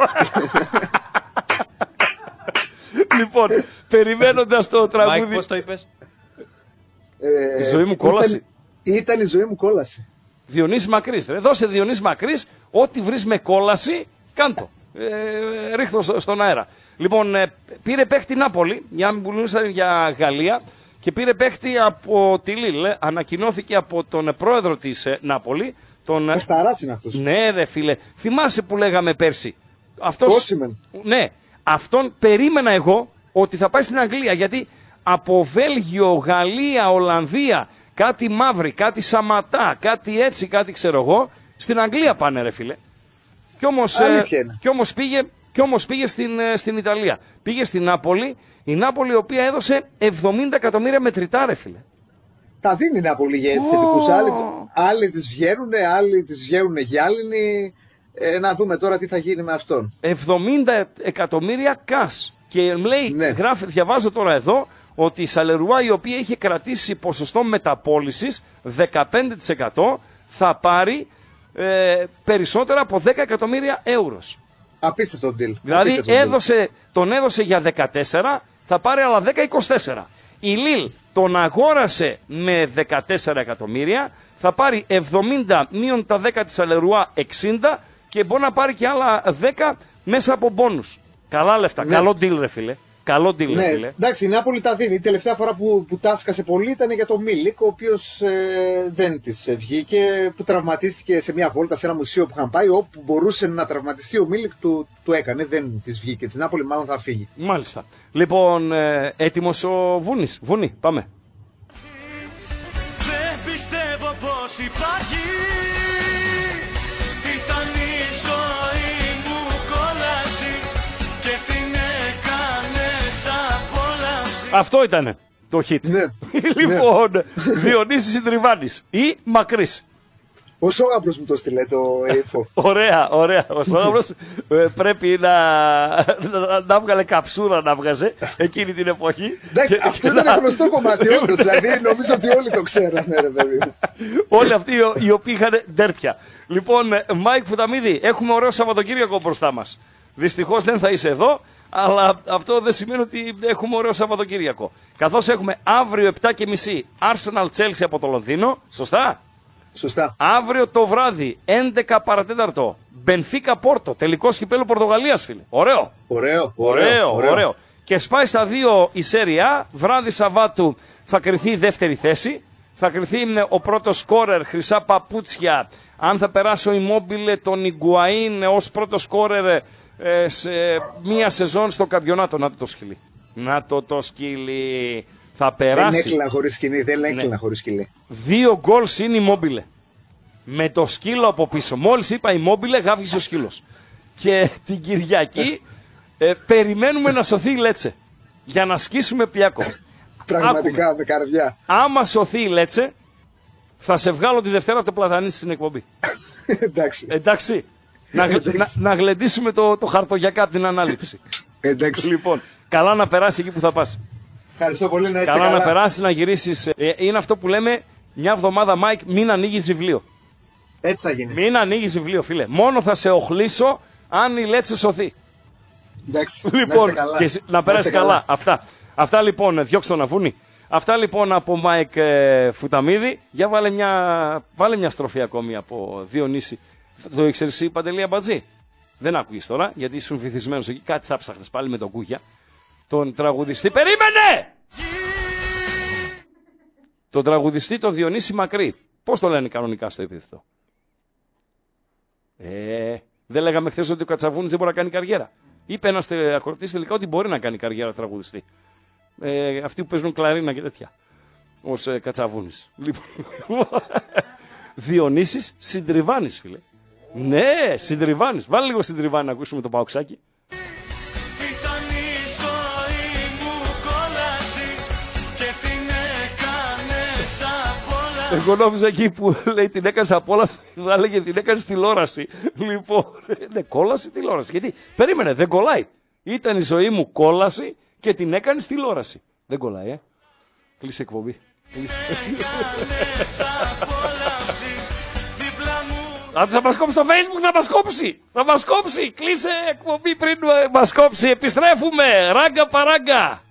Λοιπόν, περιμένοντας το τραγούδι... Μάικ, πώς το είπες? Ε, η ζωή μου κόλαση. Ήταν, ήταν η ζωή μου κόλαση. Διονύση Μακρύς. Ρε, δώσε Διονύση Μακρύς, ό,τι βρεις με κόλαση, κάντο. Ε, ρίχτω στον αέρα. Λοιπόν, ε, πήρε παίχτη Νάπολη, για να μην πουλούσαν για Γαλλία, και πήρε παίχτη από τη Λίλ. Ανακοινώθηκε από τον πρόεδρο της ε, Νάπολη. Τον... Πεχταράς είναι αυτός. Ναι, ρε φίλε. Θυμάσαι που λέγαμε πέρσι. Αυτός... Όσιμεν. Ναι. Αυτόν περίμενα εγώ ότι θα πάει στην Αγγλία. Γιατί από Βέλγιο, Γαλλία, Ολλανδία, κάτι μαύρη, κάτι Σαματά, κάτι έτσι, κάτι ξέρω εγώ, στην Αγγλία πάνε, ρε φίλε. Κι όμως, ε, κι όμως πήγε και όμως πήγε στην, στην Ιταλία. Πήγε στην Νάπολη, η Νάπολη η οποία έδωσε εβδομήντα εκατομμύρια μετρητά, ρε φίλε. Τα δίνει η Νάπολη για επιθετικούς. Oh. Άλλοι, άλλοι τις βγαίνουν, άλλοι τις βγαίνουν γυάλινοι. Ε, να δούμε τώρα τι θα γίνει με αυτόν. εβδομήντα εκατομμύρια κας. Και λέει, ναι. γράφει, διαβάζω τώρα εδώ, ότι η Σαλερουά, η οποία είχε κρατήσει ποσοστό μεταπώλησης δεκαπέντε τοις εκατό, θα πάρει ε, περισσότερα από δέκα εκατομμύρια ευρώ. Απίστευτο deal. Δηλαδή Απίστευτο έδωσε, deal. τον έδωσε για δεκατέσσερα, θα πάρει άλλα δέκα είκοσι τέσσερα. Η Λίλ τον αγόρασε με δεκατέσσερα εκατομμύρια, θα πάρει εβδομήντα μείον τα δέκα της Σαλερουά εξήντα και μπορεί να πάρει και άλλα δέκα μέσα από μπόνους. Καλά λεφτά, ναι. καλό deal ρε φίλε. Καλό deal, ναι, φίλε. Εντάξει, η Νάπολη τα δίνει. Η τελευταία φορά που, που τάσκασε πολύ ήταν για το Μίλικ, ο οποίος ε, δεν της βγήκε, που τραυματίστηκε σε μια βόλτα σε ένα μουσείο που είχαν πάει, όπου μπορούσε να τραυματιστεί ο Μίλικ, του, του έκανε, δεν της βγήκε. Της Νάπολη μάλλον θα φύγει. Μάλιστα. Λοιπόν, ε, έτοιμος ο Βούνης. Βούνη, πάμε. Δεν πιστεύω πως υπάρχει. Ήταν η ζωή μου κόλαση και την έκανες απόλαυση. Αυτό ήτανε το hit. Ναι. Λοιπόν, ναι. Διονύσης Συντριβάνης ή Μακρύς. Ο Σόγαμπρος μου το στείλε το info. Ωραία, ωραία. Ο Σόγαμπρος ε, πρέπει να, να, να βγάλε καψούρα να βγάζε εκείνη την εποχή. Εντάξει, και, αυτό ήταν να... γνωστό κομμάτι όντως. Δηλαδή νομίζω ότι όλοι το ξέρανε, ρε παιδί. Όλοι αυτοί οι, οι οποίοι είχαν ντέρτια. Λοιπόν, Μάικ Φουταμίδη, έχουμε ωραίο Σαββατοκύριακο μπροστά μας. Δυστυχώς δεν θα είσαι εδώ, αλλά αυτό δεν σημαίνει ότι έχουμε ωραίο Σαββατοκύριακο. Καθώς έχουμε αύριο επτά και μισή Arsenal Chelsea από το Λονδίνο, σωστά? Σωστά. Αύριο το βράδυ, έντεκα παρατέταρτο, Μπενφίκα Πόρτο, τελικός κυπέλλου Πορτογαλίας, φίλε. Ωραίο. Ωραίο, ωραίο, ωραίο, ωραίο. ωραίο. Και σπάει στα δύο η Σέρια. Βράδυ Σαββάτου θα κρυθεί η δεύτερη θέση. Θα κρυθεί ο πρώτος σκόρερ, χρυσά παπούτσια. Αν θα περάσει ο Immobile τον Ιγκουαΐν ως πρώτος σκόρερ ε, σε μία σεζόν στο καμπιονάτο. Να το το σκυλί. Να το το σκυλί. Θα περάσει. Δεν έκλεινα χωρίς σκυλί, δεν έκλεινα ναι. χωρίς σκυλί. Δύο γκολς είναι Immobile. Με το σκύλο από πίσω. Μόλις είπα Immobile, γάβγισε ο σκύλος. Και την Κυριακή ε, περιμένουμε να σωθεί η Λέτσε. Για να σκίσουμε πλιάκο. Πραγματικά, Άκουμε. με καρδιά. Άμα σωθεί η Λέτσε, θα σε βγάλω τη Δευτέρα από το Πλατανίσι στην εκπομπή. Εντάξει. Εντάξει. να, Εντάξει. να, να γλεντήσουμε το, το χαρτογιακά από την ανάληψη. Εντάξει. Λοιπόν, καλά να περάσει εκεί που θα πας. Ευχαριστώ πολύ, να είστε καλά. Καλά να περάσεις, να γυρίσεις. Ε, είναι αυτό που λέμε μια εβδομάδα, Μάικ, μην ανοίγεις βιβλίο. Έτσι θα γίνει. Μην ανοίγεις βιβλίο, φίλε. Μόνο θα σε οχλήσω αν η Λέτσε σωθεί. Εντάξει. Λοιπόν, να, και να περάσεις καλά. καλά. Αυτά. Αυτά λοιπόν, διώξτε τον Αβούνι. Αυτά λοιπόν από Μάικ ε, Φουταμίδη. Για βάλε μια, βάλε μια στροφή ακόμη από Διονύση. Το ήξερες εσύ, Παντελή Αμπατζή? Δεν άκουγες τώρα, γιατί ήσουν βυθισμένος εκεί. Κάτι θα ψάχνες πάλι με τον Κούγια. Τον τραγουδιστή. Περίμενε! Τον τραγουδιστή, τον Διονύση Μακρύ. Πώς το λένε κανονικά στο επίθετο? Ε, δεν λέγαμε χθες ότι ο Κατσαβούνης δεν μπορεί να κάνει καριέρα? Είπε ένας ακροτής τελικά ότι μπορεί να κάνει καριέρα τραγουδιστή. Ε, αυτοί που παίζουν κλαρίνα και τέτοια. Ως ε, Κατσαβούνης. Λοιπόν, Διονύσης Συντριβάνης, φίλε. Ναι, Συντριβάνης. Βάλε λίγο Συντριβάνη να ακούσουμε το παοξάκι. Εγώ νόμιζα εκεί που λέει την έκανες απόλαυση, θα λέγε την έκανες τηλεόραση. Λοιπόν, ναι, κόλαση τηλεόραση. Γιατί, περίμενε, δεν κολλάει. Ήταν η ζωή μου κόλαση και την έκανες τηλεόραση. Δεν κολλάει, ε. Κλείσε εκπομπή. Κλείσε. Αν θα μας κόψει στο Facebook, θα μας κόψει. Θα μας κόψει. Κλείσε εκπομπή πριν μας κόψει. Επιστρέφουμε. Ράγκα παράγκα.